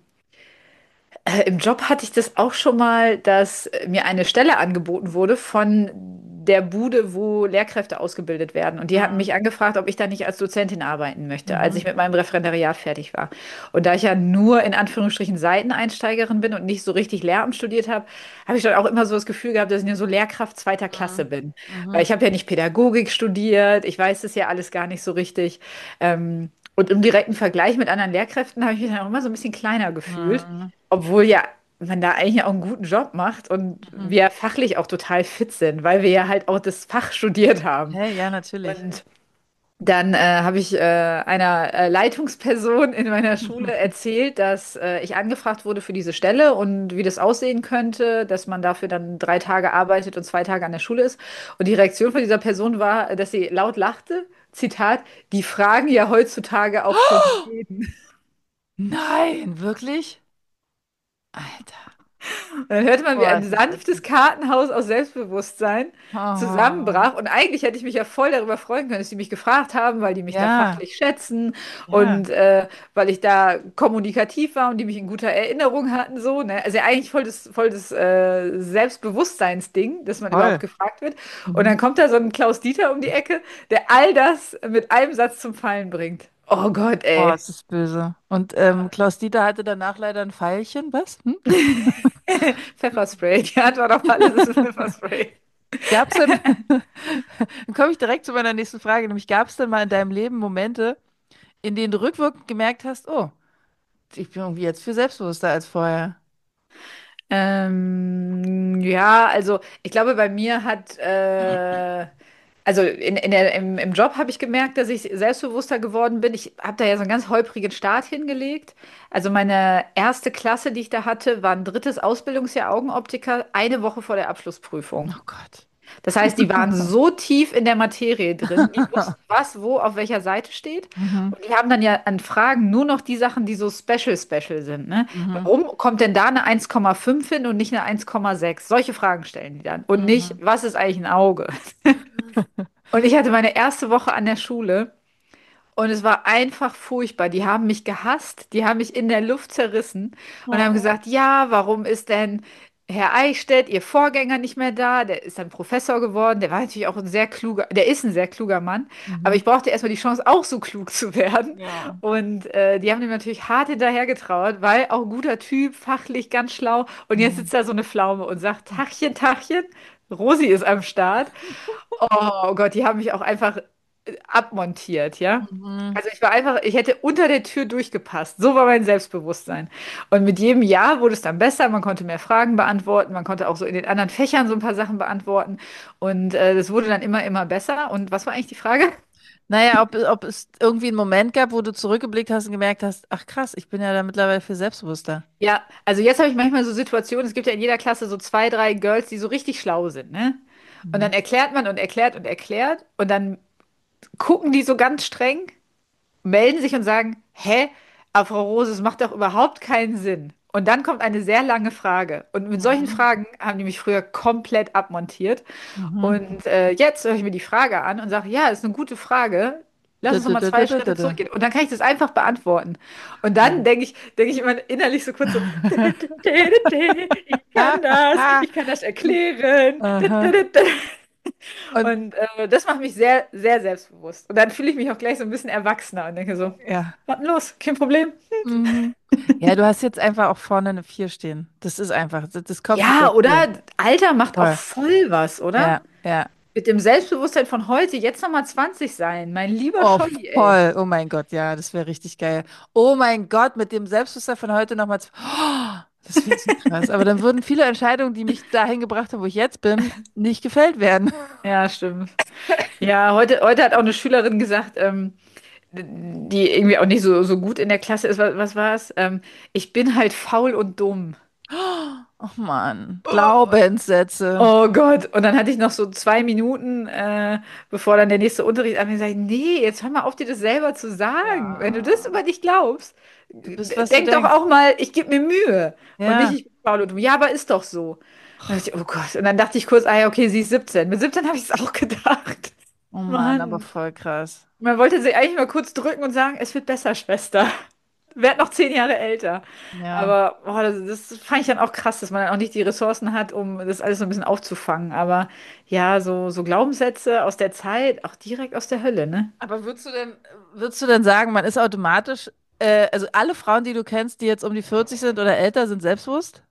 äh, im Job hatte ich das auch schon mal, dass mir eine Stelle angeboten wurde von der Bude, wo Lehrkräfte ausgebildet werden. Und die hatten Mhm. mich angefragt, ob ich da nicht als Dozentin arbeiten möchte, als ich Mhm. mit meinem Referendariat fertig war. Und da ich ja nur in Anführungsstrichen Seiteneinsteigerin bin und nicht so richtig Lehramt studiert habe, habe ich dann auch immer so das Gefühl gehabt, dass ich nur so Lehrkraft zweiter Klasse Mhm. bin. Weil Mhm. ich habe ja nicht Pädagogik studiert, ich weiß das ja alles gar nicht so richtig. Ähm, und im direkten Vergleich mit anderen Lehrkräften habe ich mich dann auch immer so ein bisschen kleiner gefühlt. Mhm. Obwohl ja man da eigentlich auch einen guten Job macht und Mhm. wir fachlich auch total fit sind, weil wir ja halt auch das Fach studiert haben. Hey, ja, natürlich. Und dann äh, habe ich äh, einer äh, Leitungsperson in meiner Schule erzählt, dass äh, ich angefragt wurde für diese Stelle und wie das aussehen könnte, dass man dafür dann drei Tage arbeitet und zwei Tage an der Schule ist. Und die Reaktion von dieser Person war, dass sie laut lachte. Zitat, die fragen ja heutzutage auch schon jeden. Nein, wirklich? Alter. Und dann hörte man, wie Boah, ein ist das sanftes witzig. Kartenhaus aus Selbstbewusstsein Oh, zusammenbrach. Und eigentlich hätte ich mich ja voll darüber freuen können, dass die mich gefragt haben, weil die mich da ja, fachlich schätzen ja, und äh, weil ich da kommunikativ war und die mich in guter Erinnerung hatten. So, ne? Also ja, eigentlich voll das, voll das äh, Selbstbewusstseinsding, dass man überhaupt voll. gefragt wird. Und dann Mhm. kommt da so ein Klaus Dieter um die Ecke, der all das mit einem Satz zum Fallen bringt. Oh Gott, Boah, ey. ist das böse. Und ähm, Klaus Dieter hatte danach leider ein Pfeilchen, was? Hm? Pfefferspray. Die Antwort auf alles ist Pfefferspray. Gab es denn, dann komme ich direkt zu meiner nächsten Frage, nämlich gab es denn mal in deinem Leben Momente, in denen du rückwirkend gemerkt hast, oh, ich bin irgendwie jetzt viel selbstbewusster als vorher? Ähm, ja, also ich glaube, bei mir hat, äh, also in, in der, im, im Job habe ich gemerkt, dass ich selbstbewusster geworden bin. Ich habe da ja so einen ganz holprigen Start hingelegt. Also meine erste Klasse, die ich da hatte, war ein drittes Ausbildungsjahr Augenoptiker, eine Woche vor der Abschlussprüfung. Oh Gott. Das heißt, die waren so tief in der Materie drin, die wussten, was wo auf welcher Seite steht. Mhm, Und die haben dann ja an Fragen nur noch die Sachen, die so special, special sind. Ne? mhm, Warum kommt denn da eine eins Komma fünf hin und nicht eine eins Komma sechs? Solche Fragen stellen die dann. Und nicht, mhm. was ist eigentlich ein Auge? Und ich hatte meine erste Woche an der Schule und es war einfach furchtbar. Die haben mich gehasst, die haben mich in der Luft zerrissen und haben Oh. gesagt, ja, warum ist denn Herr Eichstädt, Ihr Vorgänger, nicht mehr da? Der ist dann Professor geworden. Der war natürlich auch ein sehr kluger, der ist ein sehr kluger Mann. Aber Mhm. ich brauchte erstmal die Chance, auch so klug zu werden. Ja. Und äh, die haben ihm natürlich hart hinterhergetrauert, weil auch guter Typ, fachlich ganz schlau. Und jetzt Mhm. sitzt da so eine Pflaume und sagt, Tachchen, Tachchen, Rosi ist am Start. Oh Gott, die haben mich auch einfach äh, abmontiert, ja. Mhm. Also ich war einfach, ich hätte unter der Tür durchgepasst. So war mein Selbstbewusstsein. Und mit jedem Jahr wurde es dann besser. Man konnte mehr Fragen beantworten. Man konnte auch so in den anderen Fächern so ein paar Sachen beantworten. Und äh, das wurde dann immer, immer besser. Und was war eigentlich die Frage? Naja, ob, ob es irgendwie einen Moment gab, wo du zurückgeblickt hast und gemerkt hast, ach krass, ich bin ja da mittlerweile viel selbstbewusster. Ja, also jetzt habe ich manchmal so Situationen, es gibt ja in jeder Klasse so zwei, drei Girls, die so richtig schlau sind, ne? Und Mhm. dann erklärt man und erklärt und erklärt und dann gucken die so ganz streng, melden sich und sagen, hä, aber Frau Rose, es macht doch überhaupt keinen Sinn. Und dann kommt eine sehr lange Frage. Und mit solchen Mhm. Fragen haben die mich früher komplett abmontiert. Mhm. Und äh, jetzt höre ich mir die Frage an und sage, ja, ist eine gute Frage. Lass Da, uns noch da, mal da, da, zwei da, da, Schritte da. zurückgehen. Und dann kann ich das einfach beantworten. Und dann Ja. denke ich, denke ich immer innerlich so kurz so, ich kann das, ich kann das erklären. Aha. Und Und äh, das macht mich sehr, sehr selbstbewusst. Und dann fühle ich mich auch gleich so ein bisschen erwachsener und denke so, ja. was denn los? Kein Problem. Mhm. Ja, du hast jetzt einfach auch vorne eine Vier stehen. Das ist einfach, das, das kommt mit Ja, der Vier. oder? Alter macht auch Voll. voll was, oder? Ja, ja. Mit dem Selbstbewusstsein von heute jetzt nochmal zwanzig sein. Mein lieber Oh, Scholli, ey. voll. Oh mein Gott, ja, das wäre richtig geil. Oh mein Gott, mit dem Selbstbewusstsein von heute nochmal. Oh, das wäre so krass. Aber dann würden viele Entscheidungen, die mich dahin gebracht haben, wo ich jetzt bin, nicht gefällt werden. Ja, stimmt. Ja, heute, heute hat auch eine Schülerin gesagt, ähm, die irgendwie auch nicht so, so gut in der Klasse ist. Was, was war es? Ähm, ich bin halt faul und dumm. Oh Mann, Glaubenssätze. Oh Gott, und dann hatte ich noch so zwei Minuten, äh, bevor dann der nächste Unterricht anfing, sag ich, nee, jetzt hör mal auf, dir das selber zu sagen. Wenn du das Ja, über dich glaubst, du bist, d- was du denk doch denkst. auch mal, ich gebe mir Mühe und nicht, Ja. ich bin faul und dumm. Ja, aber ist doch so. Dann dachte ich, oh Gott, und dann dachte ich kurz, ah ja, okay, sie ist siebzehn. Mit siebzehn habe ich es auch gedacht. Oh Mann, aber Mann. voll krass. Man wollte sie eigentlich mal kurz drücken und sagen, es wird besser, Schwester. Werd noch zehn Jahre älter. Ja. Aber boah, das, das fand ich dann auch krass, dass man dann auch nicht die Ressourcen hat, um das alles so ein bisschen aufzufangen. Aber ja, so, so Glaubenssätze aus der Zeit, auch direkt aus der Hölle, ne? Aber würdest du denn, würdest du denn sagen, man ist automatisch, äh, also alle Frauen, die du kennst, die jetzt um die vierzig sind oder älter, sind selbstbewusst?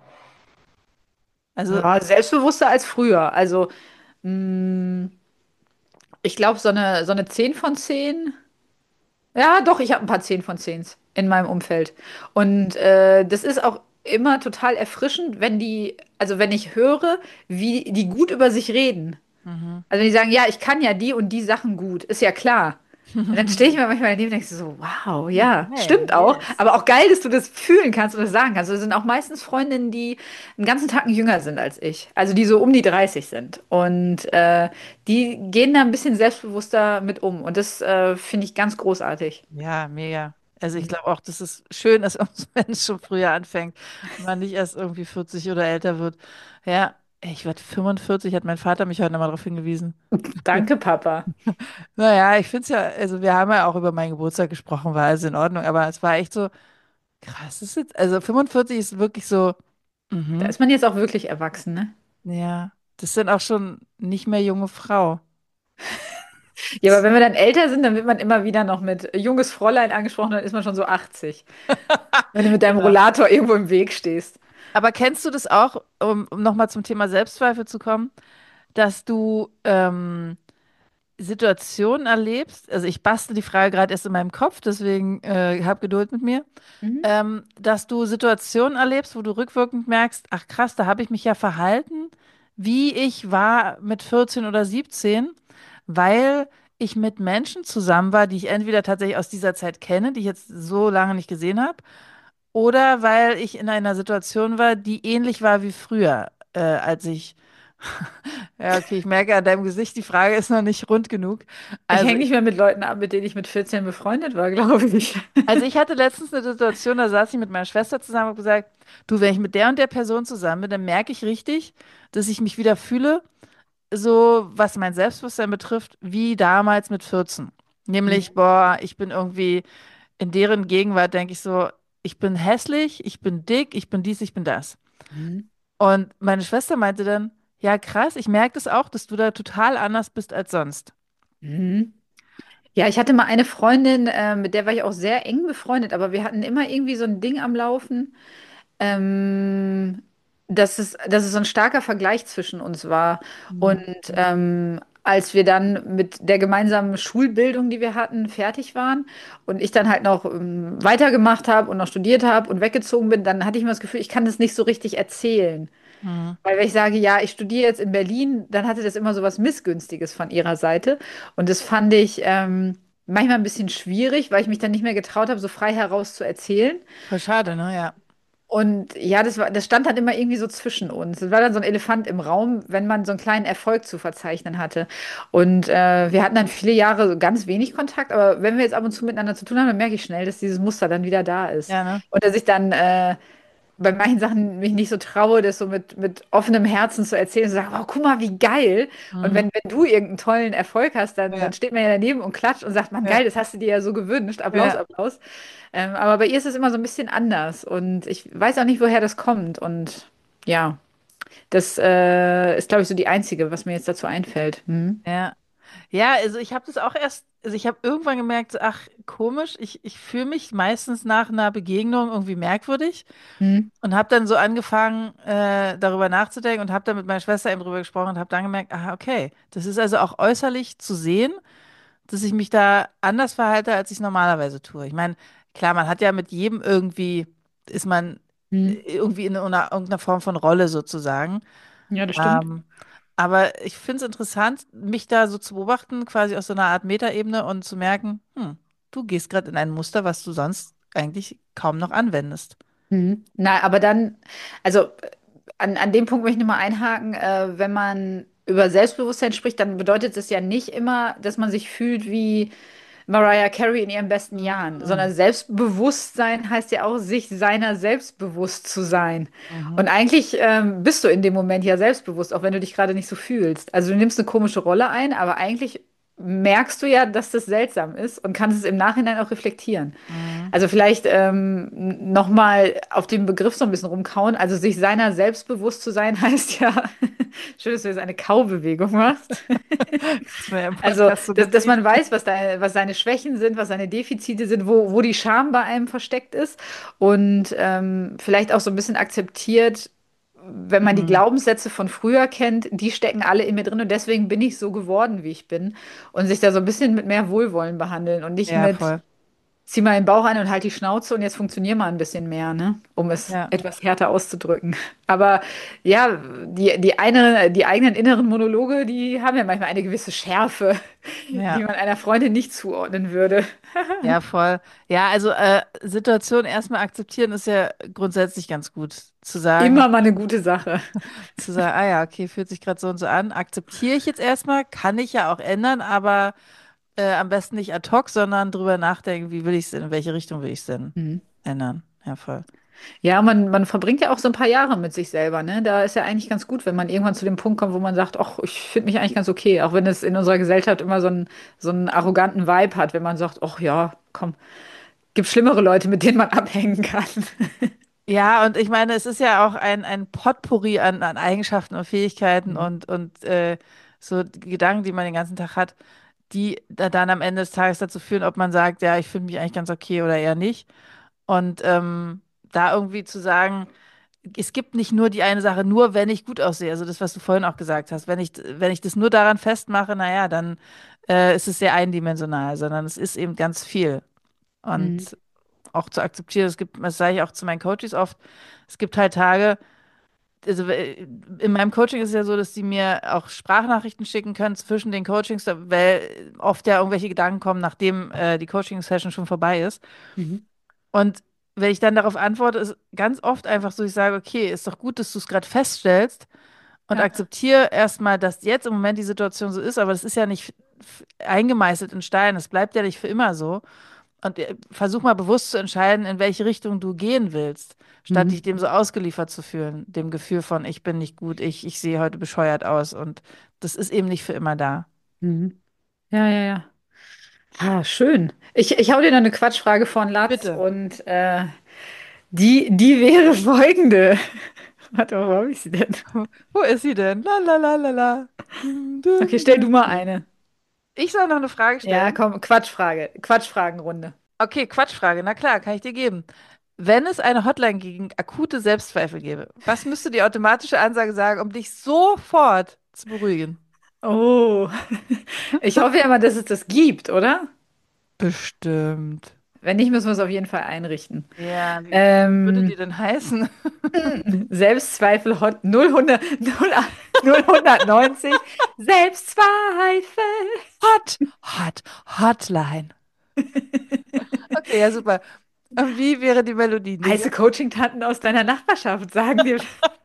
Also, Ja, selbstbewusster als früher. Also, mh, ich glaube, so eine, so eine zehn von zehn. Ja, doch, ich habe ein paar zehn von zehn in meinem Umfeld. Und äh, das ist auch immer total erfrischend, wenn die, also wenn ich höre, wie die gut über sich reden. mhm. Also wenn die sagen, ja, ich kann ja die und die Sachen gut, ist ja klar. Und dann stehe ich mir manchmal daneben und denke so, wow, ja, Okay, stimmt auch. yes. Aber auch geil, dass du das fühlen kannst und das sagen kannst. Also, das sind auch meistens Freundinnen, die einen ganzen Tacken jünger sind als ich. Also die so um die dreißig sind. Und äh, die gehen da ein bisschen selbstbewusster mit um. Und das äh, finde ich ganz großartig. Ja, mega. Also ich Mhm. glaube auch, dass es schön ist, wenn es schon früher anfängt, wenn man nicht erst irgendwie vierzig oder älter wird. Ja, ey, ich werde fünfundvierzig, hat mein Vater mich heute nochmal darauf hingewiesen. Danke, Papa. Naja, ich finde es ja, also wir haben ja auch über meinen Geburtstag gesprochen, war also in Ordnung, aber es war echt so, krass, ist jetzt, also fünfundvierzig ist wirklich so, Da mhm, ist man jetzt auch wirklich erwachsen, ne? ja, das sind auch schon nicht mehr junge Frau. Ja, aber wenn wir dann älter sind, dann wird man immer wieder noch mit junges Fräulein angesprochen, dann ist man schon so achtzig. Wenn du mit deinem Genau. Rollator irgendwo im Weg stehst. Aber kennst du das auch, um, um nochmal zum Thema Selbstzweifel zu kommen, dass du ähm, Situationen erlebst, also ich bastel die Frage gerade erst in meinem Kopf, deswegen äh, hab Geduld mit mir, Mhm. ähm, dass du Situationen erlebst, wo du rückwirkend merkst, ach krass, da habe ich mich ja verhalten, wie ich war mit vierzehn oder siebzehn, weil ich mit Menschen zusammen war, die ich entweder tatsächlich aus dieser Zeit kenne, die ich jetzt so lange nicht gesehen habe, oder weil ich in einer Situation war, die ähnlich war wie früher, äh, als ich. Ja, okay, ich merke an deinem Gesicht, die Frage ist noch nicht rund genug. Ich Also hänge nicht ich, mehr mit Leuten ab, mit denen ich mit vierzehn befreundet war, glaube ich. also ich hatte letztens eine Situation, da saß ich mit meiner Schwester zusammen und hab gesagt, du, wenn ich mit der und der Person zusammen bin, dann merke ich richtig, dass ich mich wieder fühle, so was mein Selbstbewusstsein betrifft, wie damals mit vierzehn. Nämlich, boah, ich bin irgendwie in deren Gegenwart, denke ich so, ich bin hässlich, ich bin dick, ich bin dies, ich bin das. Mhm. Und meine Schwester meinte dann, ja krass, ich merke das auch, dass du da total anders bist als sonst. Mhm. Ja, ich hatte mal eine Freundin, äh, mit der war ich auch sehr eng befreundet, aber wir hatten immer irgendwie so ein Ding am Laufen, ähm, dass es, dass es so ein starker Vergleich zwischen uns war. Und Mhm. ähm, als wir dann mit der gemeinsamen Schulbildung, die wir hatten, fertig waren und ich dann halt noch ähm, weitergemacht habe und noch studiert habe und weggezogen bin, dann hatte ich immer das Gefühl, ich kann das nicht so richtig erzählen. Mhm. Weil wenn ich sage, ja, ich studiere jetzt in Berlin, dann hatte das immer so was Missgünstiges von ihrer Seite. Und das fand ich ähm, manchmal ein bisschen schwierig, weil ich mich dann nicht mehr getraut habe, so frei heraus zu erzählen. Voll schade, ne? Ja. Und ja, das war, das stand dann immer irgendwie so zwischen uns. Das war dann so ein Elefant im Raum, wenn man so einen kleinen Erfolg zu verzeichnen hatte. Und äh, wir hatten dann viele Jahre so ganz wenig Kontakt, aber wenn wir jetzt ab und zu miteinander zu tun haben, dann merke ich schnell, dass dieses Muster dann wieder da ist. Ja, ne? Und dass ich dann äh, bei manchen Sachen mich nicht so traue, das so mit, mit offenem Herzen zu erzählen, zu sagen, oh, guck mal, wie geil. Und Mhm. wenn, wenn du irgendeinen tollen Erfolg hast, dann, dann Ja, steht man ja daneben und klatscht und sagt, Mann, ja, geil, das hast du dir ja so gewünscht. Applaus, ja, Applaus. Ähm, aber bei ihr ist es immer so ein bisschen anders und ich weiß auch nicht, woher das kommt. Und ja, das äh, ist, glaube ich, so die einzige, was mir jetzt dazu einfällt. Hm? ja. Ja, also ich habe das auch erst, also ich habe irgendwann gemerkt, so, ach, komisch, ich, ich fühle mich meistens nach einer Begegnung irgendwie merkwürdig Hm? und habe dann so angefangen, äh, darüber nachzudenken und habe dann mit meiner Schwester eben drüber gesprochen und habe dann gemerkt, ah, okay, das ist also auch äußerlich zu sehen, dass ich mich da anders verhalte, als ich normalerweise tue. Ich meine, klar, man hat ja mit jedem irgendwie, ist man Hm? irgendwie in einer, irgendeiner Form von Rolle sozusagen. Ja, das stimmt. Ähm, aber ich finde es interessant, mich da so zu beobachten, quasi aus so einer Art Metaebene und zu merken, hm, du gehst gerade in ein Muster, was du sonst eigentlich kaum noch anwendest. Hm. Na, aber dann, also äh, an, an dem Punkt möchte ich nochmal einhaken, äh, wenn man über Selbstbewusstsein spricht, dann bedeutet es ja nicht immer, dass man sich fühlt wie Mariah Carey in ihren besten Jahren, Mhm. sondern Selbstbewusstsein heißt ja auch, sich seiner selbstbewusst zu sein. Und Mhm. eigentlich ähm, bist du in dem Moment ja selbstbewusst, auch wenn du dich gerade nicht so fühlst. Also du nimmst eine komische Rolle ein, aber eigentlich merkst du ja, dass das seltsam ist und kannst es im Nachhinein auch reflektieren. Mhm. Also vielleicht ähm, nochmal auf den Begriff so ein bisschen rumkauen. Also sich seiner selbstbewusst zu sein heißt ja, schön, dass du jetzt eine Kaubewegung machst. Das ist mir im Also, Podcast so dass, dass man geblieben. weiß, was, da, was seine Schwächen sind, was seine Defizite sind, wo, wo die Scham bei einem versteckt ist und ähm, vielleicht auch so ein bisschen akzeptiert, wenn man die Mhm. Glaubenssätze von früher kennt, die stecken alle in mir drin und deswegen bin ich so geworden, wie ich bin und sich da so ein bisschen mit mehr Wohlwollen behandeln und nicht Ja, mit voll. zieh mal den Bauch an und halt die Schnauze und jetzt funktionier mal ein bisschen mehr, ne? Um es Ja, etwas härter auszudrücken. Aber ja, die, die, eine, die eigenen inneren Monologe, die haben ja manchmal eine gewisse Schärfe, die ja, man einer Freundin nicht zuordnen würde. ja, voll. Ja, also äh, Situation erstmal akzeptieren ist ja grundsätzlich ganz gut. Zu sagen, Immer mal eine gute Sache. zu sagen, ah ja, okay, fühlt sich gerade so und so an, akzeptiere ich jetzt erstmal, kann ich ja auch ändern, aber Äh, am besten nicht ad hoc, sondern drüber nachdenken, wie will ich es denn, in welche Richtung will ich es denn Mhm. ändern. Ja, voll. Ja, man, man verbringt ja auch so ein paar Jahre mit sich selber, ne? Da ist ja eigentlich ganz gut, wenn man irgendwann zu dem Punkt kommt, wo man sagt, ach, ich finde mich eigentlich ganz okay, auch wenn es in unserer Gesellschaft immer so einen, so einen arroganten Vibe hat, wenn man sagt, ach ja, komm, gibt schlimmere Leute, mit denen man abhängen kann. Ja, und ich meine, es ist ja auch ein, ein Potpourri an, an Eigenschaften und Fähigkeiten Mhm. und, und äh, so Gedanken, die man den ganzen Tag hat, die da dann am Ende des Tages dazu führen, ob man sagt, ja, ich finde mich eigentlich ganz okay oder eher nicht. Und ähm, da irgendwie zu sagen, es gibt nicht nur die eine Sache, nur wenn ich gut aussehe. Also das, was du vorhin auch gesagt hast. Wenn ich, wenn ich das nur daran festmache, naja, dann äh, ist es sehr eindimensional, sondern es ist eben ganz viel. Mhm. Und auch zu akzeptieren, es gibt, das sage ich auch zu meinen Coaches oft, es gibt halt Tage, also äh, in meinem Coaching ist es ja so, dass die mir auch Sprachnachrichten schicken können zwischen den Coachings, weil oft ja irgendwelche Gedanken kommen, nachdem äh, die Coaching-Session schon vorbei ist. Mhm. Und wenn ich dann darauf antworte, ist ganz oft einfach so, ich sage, okay, ist doch gut, dass du es gerade feststellst und Ja. akzeptiere erstmal, dass jetzt im Moment die Situation so ist, aber das ist ja nicht f- eingemeißelt in Stein, es bleibt ja nicht für immer so. Und äh, versuch mal bewusst zu entscheiden, in welche Richtung du gehen willst, statt dich Mhm. dem so ausgeliefert zu fühlen, dem Gefühl von, ich bin nicht gut, ich, ich sehe heute bescheuert aus und das ist eben nicht für immer da. Mhm. Ja, ja, ja. Ah, schön. Ich, ich hau dir noch eine Quatschfrage von Latz Bitte. und äh, die, die wäre folgende. Warte mal, wo habe ich sie denn? Wo ist sie denn? La la la la la. Dum, Okay, dum, stell du dum, mal dum. eine. Ich soll noch eine Frage Ja, stellen. komm, Quatschfrage. Quatschfragenrunde. Okay, Quatschfrage. Na klar, kann ich dir geben. Wenn es eine Hotline gegen akute Selbstzweifel gäbe, was müsste die automatische Ansage sagen, um dich sofort zu beruhigen? Oh, ich hoffe ja mal, dass es das gibt, oder? Bestimmt. Wenn nicht, müssen wir es auf jeden Fall einrichten. Ja, wie, wie würde die Ähm, denn heißen? Selbstzweifel Hot null hundert, null, null hundertneunzig. Selbstzweifel. Hot, hot, Hotline. Okay, ja, super. Und wie wäre die Melodie? Eine Heiße sehr, Coaching-Tanten aus deiner Nachbarschaft sagen dir,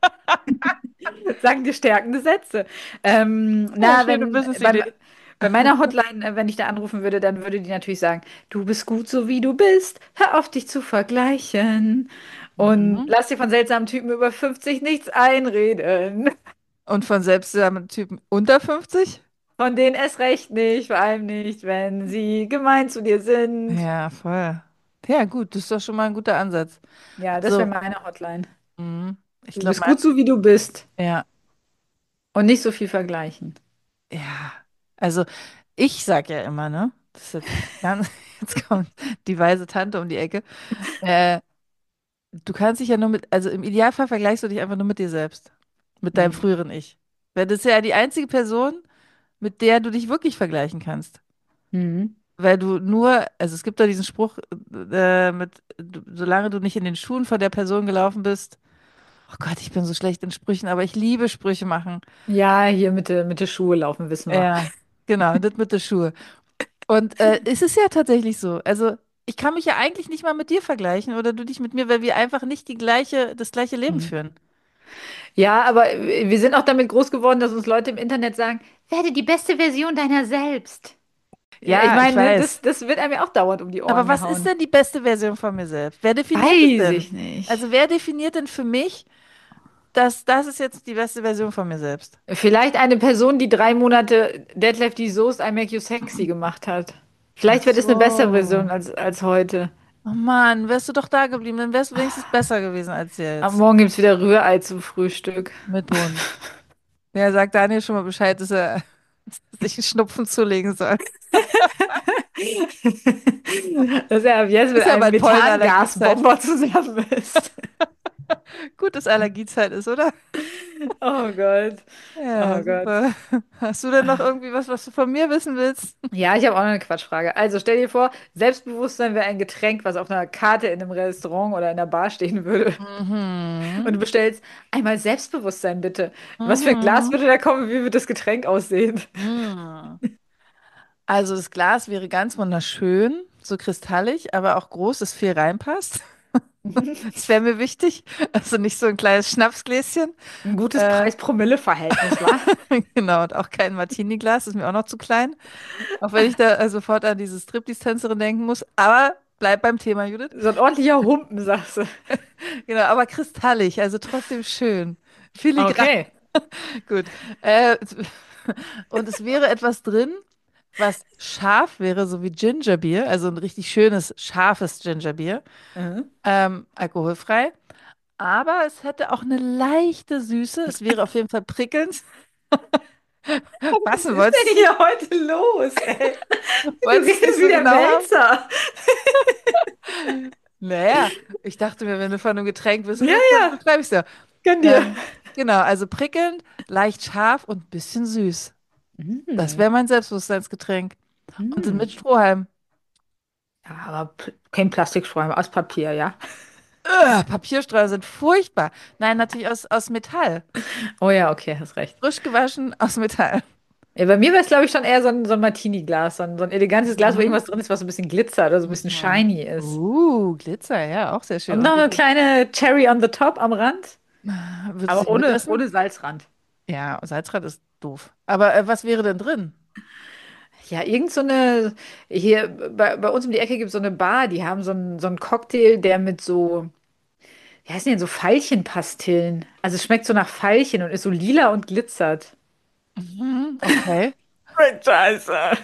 sagen dir stärkende Sätze. Ähm, ja, na, schöne wenn bei, Business-Idee. bei meiner Hotline, äh, wenn ich da anrufen würde, dann würde die natürlich sagen, du bist gut so wie du bist, hör auf dich zu vergleichen und Mhm. lass dir von seltsamen Typen über fünfzig nichts einreden. Und von selbstsamen Typen unter fünfzig? Von denen erst recht nicht, vor allem nicht, wenn sie gemein zu dir sind. Ja, voll. Ja, gut, das ist doch schon mal ein guter Ansatz. Ja, das wäre Also, meine Hotline. mhm. Ich Du glaube, bist gut so wie du bist ja, und nicht so viel vergleichen. ja. Also, ich sag ja immer, ne? Das ist jetzt ganz, jetzt kommt die weise Tante um die Ecke. Äh, Du kannst dich ja nur mit, also im Idealfall vergleichst du dich einfach nur mit dir selbst, mit deinem Mhm. früheren Ich. Weil das ist ja die einzige Person, mit der du dich wirklich vergleichen kannst. Mhm. Weil du nur, also es gibt da diesen Spruch, äh, mit, du, solange du nicht in den Schuhen von der Person gelaufen bist. Oh Gott, ich bin so schlecht in Sprüchen, aber ich liebe Sprüche machen. Ja, hier mit, der- mit der Schuhe laufen, wissen wir. Ja, genau, das mit den Schuhe. Und äh, es ist ja tatsächlich so. Also ich kann mich ja eigentlich nicht mal mit dir vergleichen oder du dich mit mir, weil wir einfach nicht die gleiche, das gleiche Leben Mhm. führen. Ja, aber wir sind auch damit groß geworden, dass uns Leute im Internet sagen, werde die beste Version deiner selbst. Ja, ich Ja, ich meine, das, weiß. das wird einem ja auch dauernd um die Aber Ohren was ist gehauen. denn die beste Version von mir selbst? Wer definiert es Weiß denn? ich nicht. Also wer definiert denn für mich, dass das ist jetzt die beste Version von mir selbst? Vielleicht eine Person, die drei Monate Deadlift die Soest I Make You Sexy gemacht hat. Ach Vielleicht wird es eine bessere so. Version als, als heute. Oh Mann, wärst du doch da geblieben, dann wärst du wenigstens besser gewesen als Am jetzt. Morgen gibt es wieder Rührei zum Frühstück. Mit Bohnen. Ja, sagt Daniel schon mal Bescheid, dass er sich einen Schnupfen zulegen soll. Dass er ab jetzt mit Ist ja einem bald Pollenallergiezeit. Methangasbomber zusammen ist. Gut, dass Allergiezeit ist, oder? Oh Gott. Ja, Oh Gott. super. Hast du denn noch irgendwie was, was du von mir wissen willst? Ja, ich habe auch noch eine Quatschfrage. Also stell dir vor, Selbstbewusstsein wäre ein Getränk, was auf einer Karte in einem Restaurant oder in einer Bar stehen würde. Und Mhm. du bestellst einmal Selbstbewusstsein bitte. Was für ein Glas Mhm. würde da kommen? Wie wird das Getränk aussehen? Mhm. Also das Glas wäre ganz wunderschön, so kristallig, aber auch groß, dass viel reinpasst. Das wäre mir wichtig. Also nicht so ein kleines Schnapsgläschen. Ein gutes Äh, Preis-Promille-Verhältnis, wa? genau, und auch kein Martini-Glas, ist mir auch noch zu klein. Auch wenn ich da äh, sofort an diese Striptease-Tänzerin denken muss. Aber bleib beim Thema, Judith. So ein ordentlicher Humpen, sagst du. Genau, aber kristallig, also trotzdem schön. Filigran, Okay. gut. Äh, und es wäre etwas drin, was scharf wäre, so wie Gingerbier, also ein richtig schönes, scharfes Gingerbier, Mhm. ähm, alkoholfrei. Aber es hätte auch eine leichte Süße. Es wäre auf jeden Fall prickelnd. Was, Was du ist denn wolltest, hier heute los, ey? Du wolltest nicht redest so wie der genau haben? Melzer. Naja, ich dachte mir, wenn du von einem Getränk wissen Ja, willst, dann ja, beschreibe ich es ja. gönn dir. Ähm, genau, also prickelnd, leicht scharf und ein bisschen süß. Das Mm, wäre mein Selbstbewusstseinsgetränk. Und mit mm. Strohhalm. Ja, aber p- kein Plastikstreifen, aus Papier, ja? Ugh, Papierstreuer sind furchtbar. Nein, natürlich aus, aus Metall. Oh ja, okay, hast recht. Frisch gewaschen aus Metall. Ja, bei mir wäre es, glaube ich, schon eher so ein, so ein Martini-Glas, so ein, so ein elegantes Glas, wo Mhm. irgendwas drin ist, was so ein bisschen glitzert oder so ein bisschen Mhm. shiny ist. Uh, Glitzer, ja, auch sehr schön. Und noch Und wie eine viel kleine Cherry on the top am Rand, würdest du aber die ohne, mitessen? ohne Salzrand. Ja, Salzrad ist doof. Aber äh, was wäre denn drin? Ja, irgend so eine, hier bei, bei uns um die Ecke gibt es so eine Bar, die haben so einen, so einen Cocktail, der mit so, wie heißen die denn, so Veilchenpastillen. Also es schmeckt so nach Veilchen und ist so lila und glitzert. Mhm, okay. Scheiße.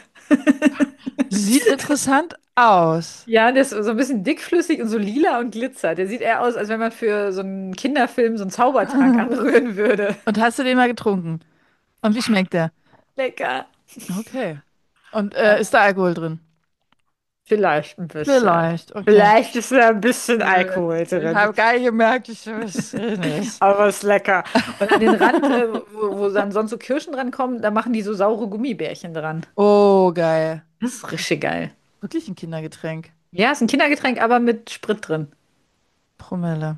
Sieht interessant aus. Ja, der ist so ein bisschen dickflüssig und so lila und glitzert. Der sieht eher aus, als wenn man für so einen Kinderfilm so einen Zaubertrank anrühren würde. Und hast du den mal getrunken? Und wie schmeckt der? Lecker. Okay. Und äh, Ja, ist da Alkohol drin? vielleicht ein bisschen. Vielleicht, okay. Vielleicht ist da ein bisschen Gut. Alkohol Ich drin. habe gar nicht gemerkt, ich weiß eh nicht. Aber ist lecker. Und an den Rand, äh, wo, wo dann sonst so Kirschen dran kommen, da machen die so saure Gummibärchen dran. Oh, geil. Das ist richtig geil. Wirklich ein Kindergetränk. Ja, ist ein Kindergetränk, aber mit Sprit drin. Promille.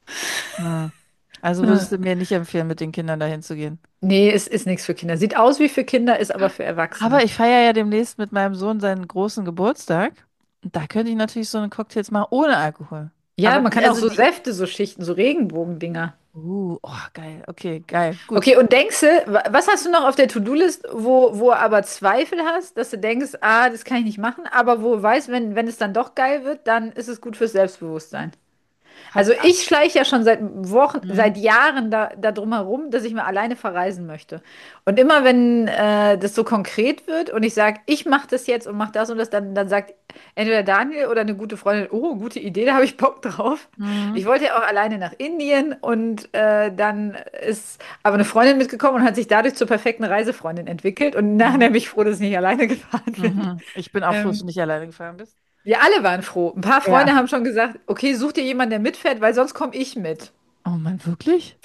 Hm. Also Ja. würdest du mir nicht empfehlen, mit den Kindern dahin zu gehen? Nee, es ist nichts für Kinder. Sieht aus wie für Kinder, ist aber für Aber Erwachsene. ich feiere ja demnächst mit meinem Sohn seinen großen Geburtstag. Und da könnte ich natürlich so eine Cocktails machen ohne Alkohol. Ja, Aber man die, kann auch also so die. Säfte so schichten, so Regenbogendinger. Uh, oh, geil. Okay, geil. Gut. Okay, und denkst du, wa- was hast du noch auf der To-Do-List, wo, wo aber Zweifel hast, dass du denkst, ah, das kann ich nicht machen, aber wo du weißt, wenn, wenn es dann doch geil wird, dann ist es gut fürs Selbstbewusstsein. Hab, Also ich schleiche ja schon seit Wochen, hm, seit Jahren da, da drum herum, dass ich mal alleine verreisen möchte. Und immer wenn äh, das so konkret wird und ich sage, ich mache das jetzt und mache das und das, dann, dann sagt entweder Daniel oder eine gute Freundin, oh, gute Idee, da habe ich Bock drauf. hm, Ich wollte ja auch alleine nach Indien und äh, dann ist aber eine Freundin mitgekommen und hat sich dadurch zur perfekten Reisefreundin entwickelt und nachher mhm, bin ich froh, dass ich nicht alleine gefahren bin. mhm. Ich bin auch froh, dass Ähm, du nicht alleine gefahren bist. wir alle waren froh. Ein paar Freunde Ja. haben schon gesagt, okay, such dir jemanden, der mitfährt, weil sonst komme ich mit. Oh Mann, wirklich?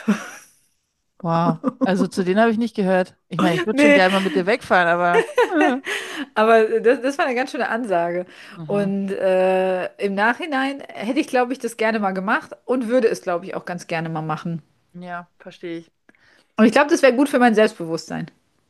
Wow. Also zu denen habe ich nicht gehört. Ich meine, ich würde schon Nee, gerne mal mit dir wegfahren, aber. äh, aber das, das war eine ganz schöne Ansage. Mhm. Und äh, im Nachhinein hätte ich, glaube ich, das gerne mal gemacht und würde es, glaube ich, auch ganz gerne mal machen. Ja, verstehe ich. Und ich glaube, das wäre gut für mein Selbstbewusstsein.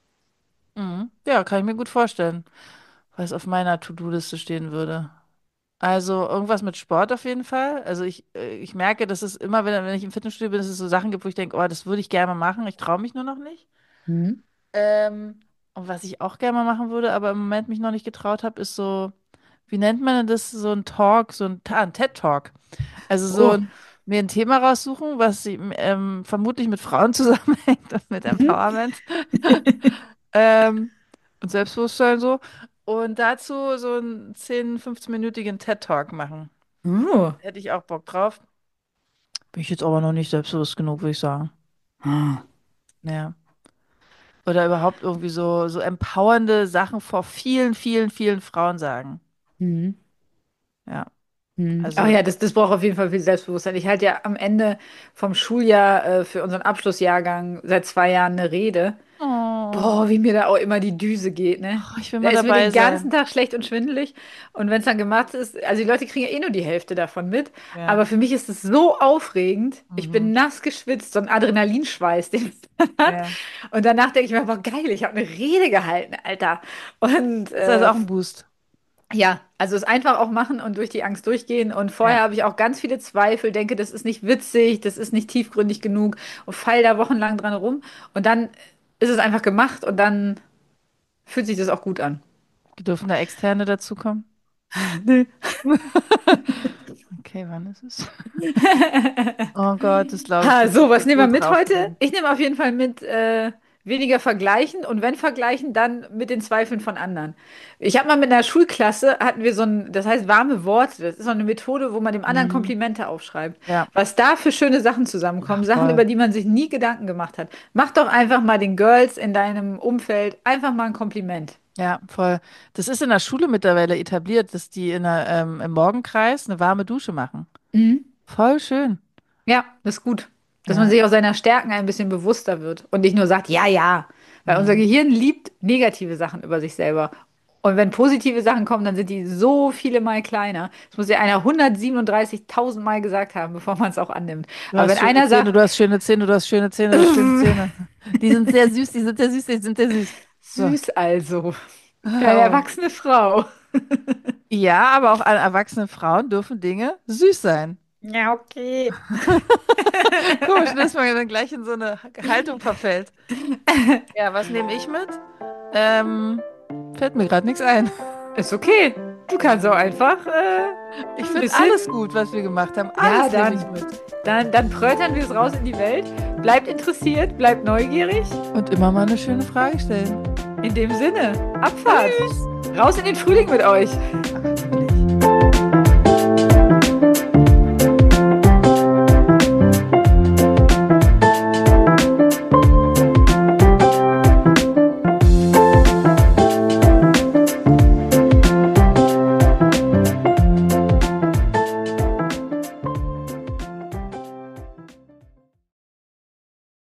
Mhm. Ja, kann ich mir gut vorstellen, was auf meiner To-Do-Liste stehen würde. Also irgendwas mit Sport auf jeden Fall. Also ich, äh, ich merke, dass es immer, wenn, wenn ich im Fitnessstudio bin, dass es so Sachen gibt, wo ich denke, oh, das würde ich gerne mal machen. Ich traue mich nur noch nicht. Mhm. Ähm, und was ich auch gerne mal machen würde, aber im Moment mich noch nicht getraut habe, ist so, wie nennt man denn das? So ein Talk, so ein, Ta- ein TED-Talk. Also so Oh. ein, mir ein Thema raussuchen, was sie- ähm, vermutlich mit Frauen zusammenhängt und mit Mhm. Empowerment. Ähm, und Selbstbewusstsein so. Und dazu so einen zehn-, fünfzehn-minütigen TED-Talk machen. Oh. Hätte ich auch Bock drauf. Bin ich jetzt aber noch nicht selbstbewusst genug, würde ich sagen. Ah. Ja. Oder überhaupt irgendwie so, so empowernde Sachen vor vielen, vielen, vielen Frauen sagen. Mhm. Ja. Mhm. Ach Also, ja, das, das braucht auf jeden Fall viel Selbstbewusstsein. Ich halte ja am Ende vom Schuljahr äh, für unseren Abschlussjahrgang seit zwei Jahren eine Rede. oh, Boah, wie mir da auch immer die Düse geht, ne? oh, ich will Da mal ist mir dabei den ganzen sein. Tag schlecht und schwindelig. Und wenn es dann gemacht ist, also die Leute kriegen ja eh nur die Hälfte davon mit. Ja. Aber für mich ist es so aufregend. Ich bin Mhm. nass geschwitzt, so ein Adrenalinschweiß, den man hat. Ja. Und danach denke ich mir, boah, geil, ich habe eine Rede gehalten, Alter. Und Ist also äh, auch ein Boost. Ja, also es einfach auch machen und durch die Angst durchgehen. Und vorher Ja, habe ich auch ganz viele Zweifel, denke, das ist nicht witzig, das ist nicht tiefgründig genug und fall da wochenlang dran rum. Und dann ist es einfach gemacht und dann fühlt sich das auch gut an. dürfen da Externe dazukommen? Nee. Okay, wann ist es? Oh Gott, das glaube ich, Ha, das wird so, was mich nehmen so wir mit drauf heute? bringen. Ich nehme auf jeden Fall mit äh, weniger vergleichen und wenn vergleichen, dann mit den Zweifeln von anderen. Ich habe mal mit einer Schulklasse, hatten wir so ein, das heißt warme Worte. Das ist so eine Methode, wo man dem anderen Mhm. Komplimente aufschreibt. Ja, Was da für schöne Sachen zusammenkommen, ach Sachen, voll. über die man sich nie Gedanken gemacht hat. Mach doch einfach mal den Girls in deinem Umfeld einfach mal ein Kompliment. Ja, voll. Das ist in der Schule mittlerweile etabliert, dass die in der, ähm, im Morgenkreis eine warme Dusche machen. Mhm. Voll schön. Ja, das ist gut. Dass man Ja. sich auch seiner Stärken ein bisschen bewusster wird und nicht nur sagt, ja, ja. Weil unser Mhm. Gehirn liebt negative Sachen über sich selber. Und wenn positive Sachen kommen, dann sind die so viele Mal kleiner. Das muss ja einer hundertsiebenunddreißigtausend Mal gesagt haben, bevor man es auch annimmt. Du Aber hast wenn schöne einer Zähne, sagt, du hast schöne Zähne, du hast schöne Zähne, du hast schöne Zähne. Die sind sehr süß, die sind sehr süß, die sind sehr süß. So. süß also, für eine Oh. erwachsene Frau. Ja, aber auch alle erwachsene Frauen dürfen Dinge süß sein. Ja, okay. Komisch, ne, dass man dann gleich in so eine Haltung verfällt. Ja, was nehme ich mit? Ähm, fällt mir gerade nichts ein. Ist okay. Du kannst auch einfach äh, Ich ein finde bisschen. alles gut, was wir gemacht haben. Ja, Alles nehme ich dann. mit. Dann, dann prötern wir es raus in die Welt. Bleibt interessiert, bleibt neugierig. Und immer mal eine schöne Frage stellen. In dem Sinne, Abfahrt. Raus in den Frühling mit euch.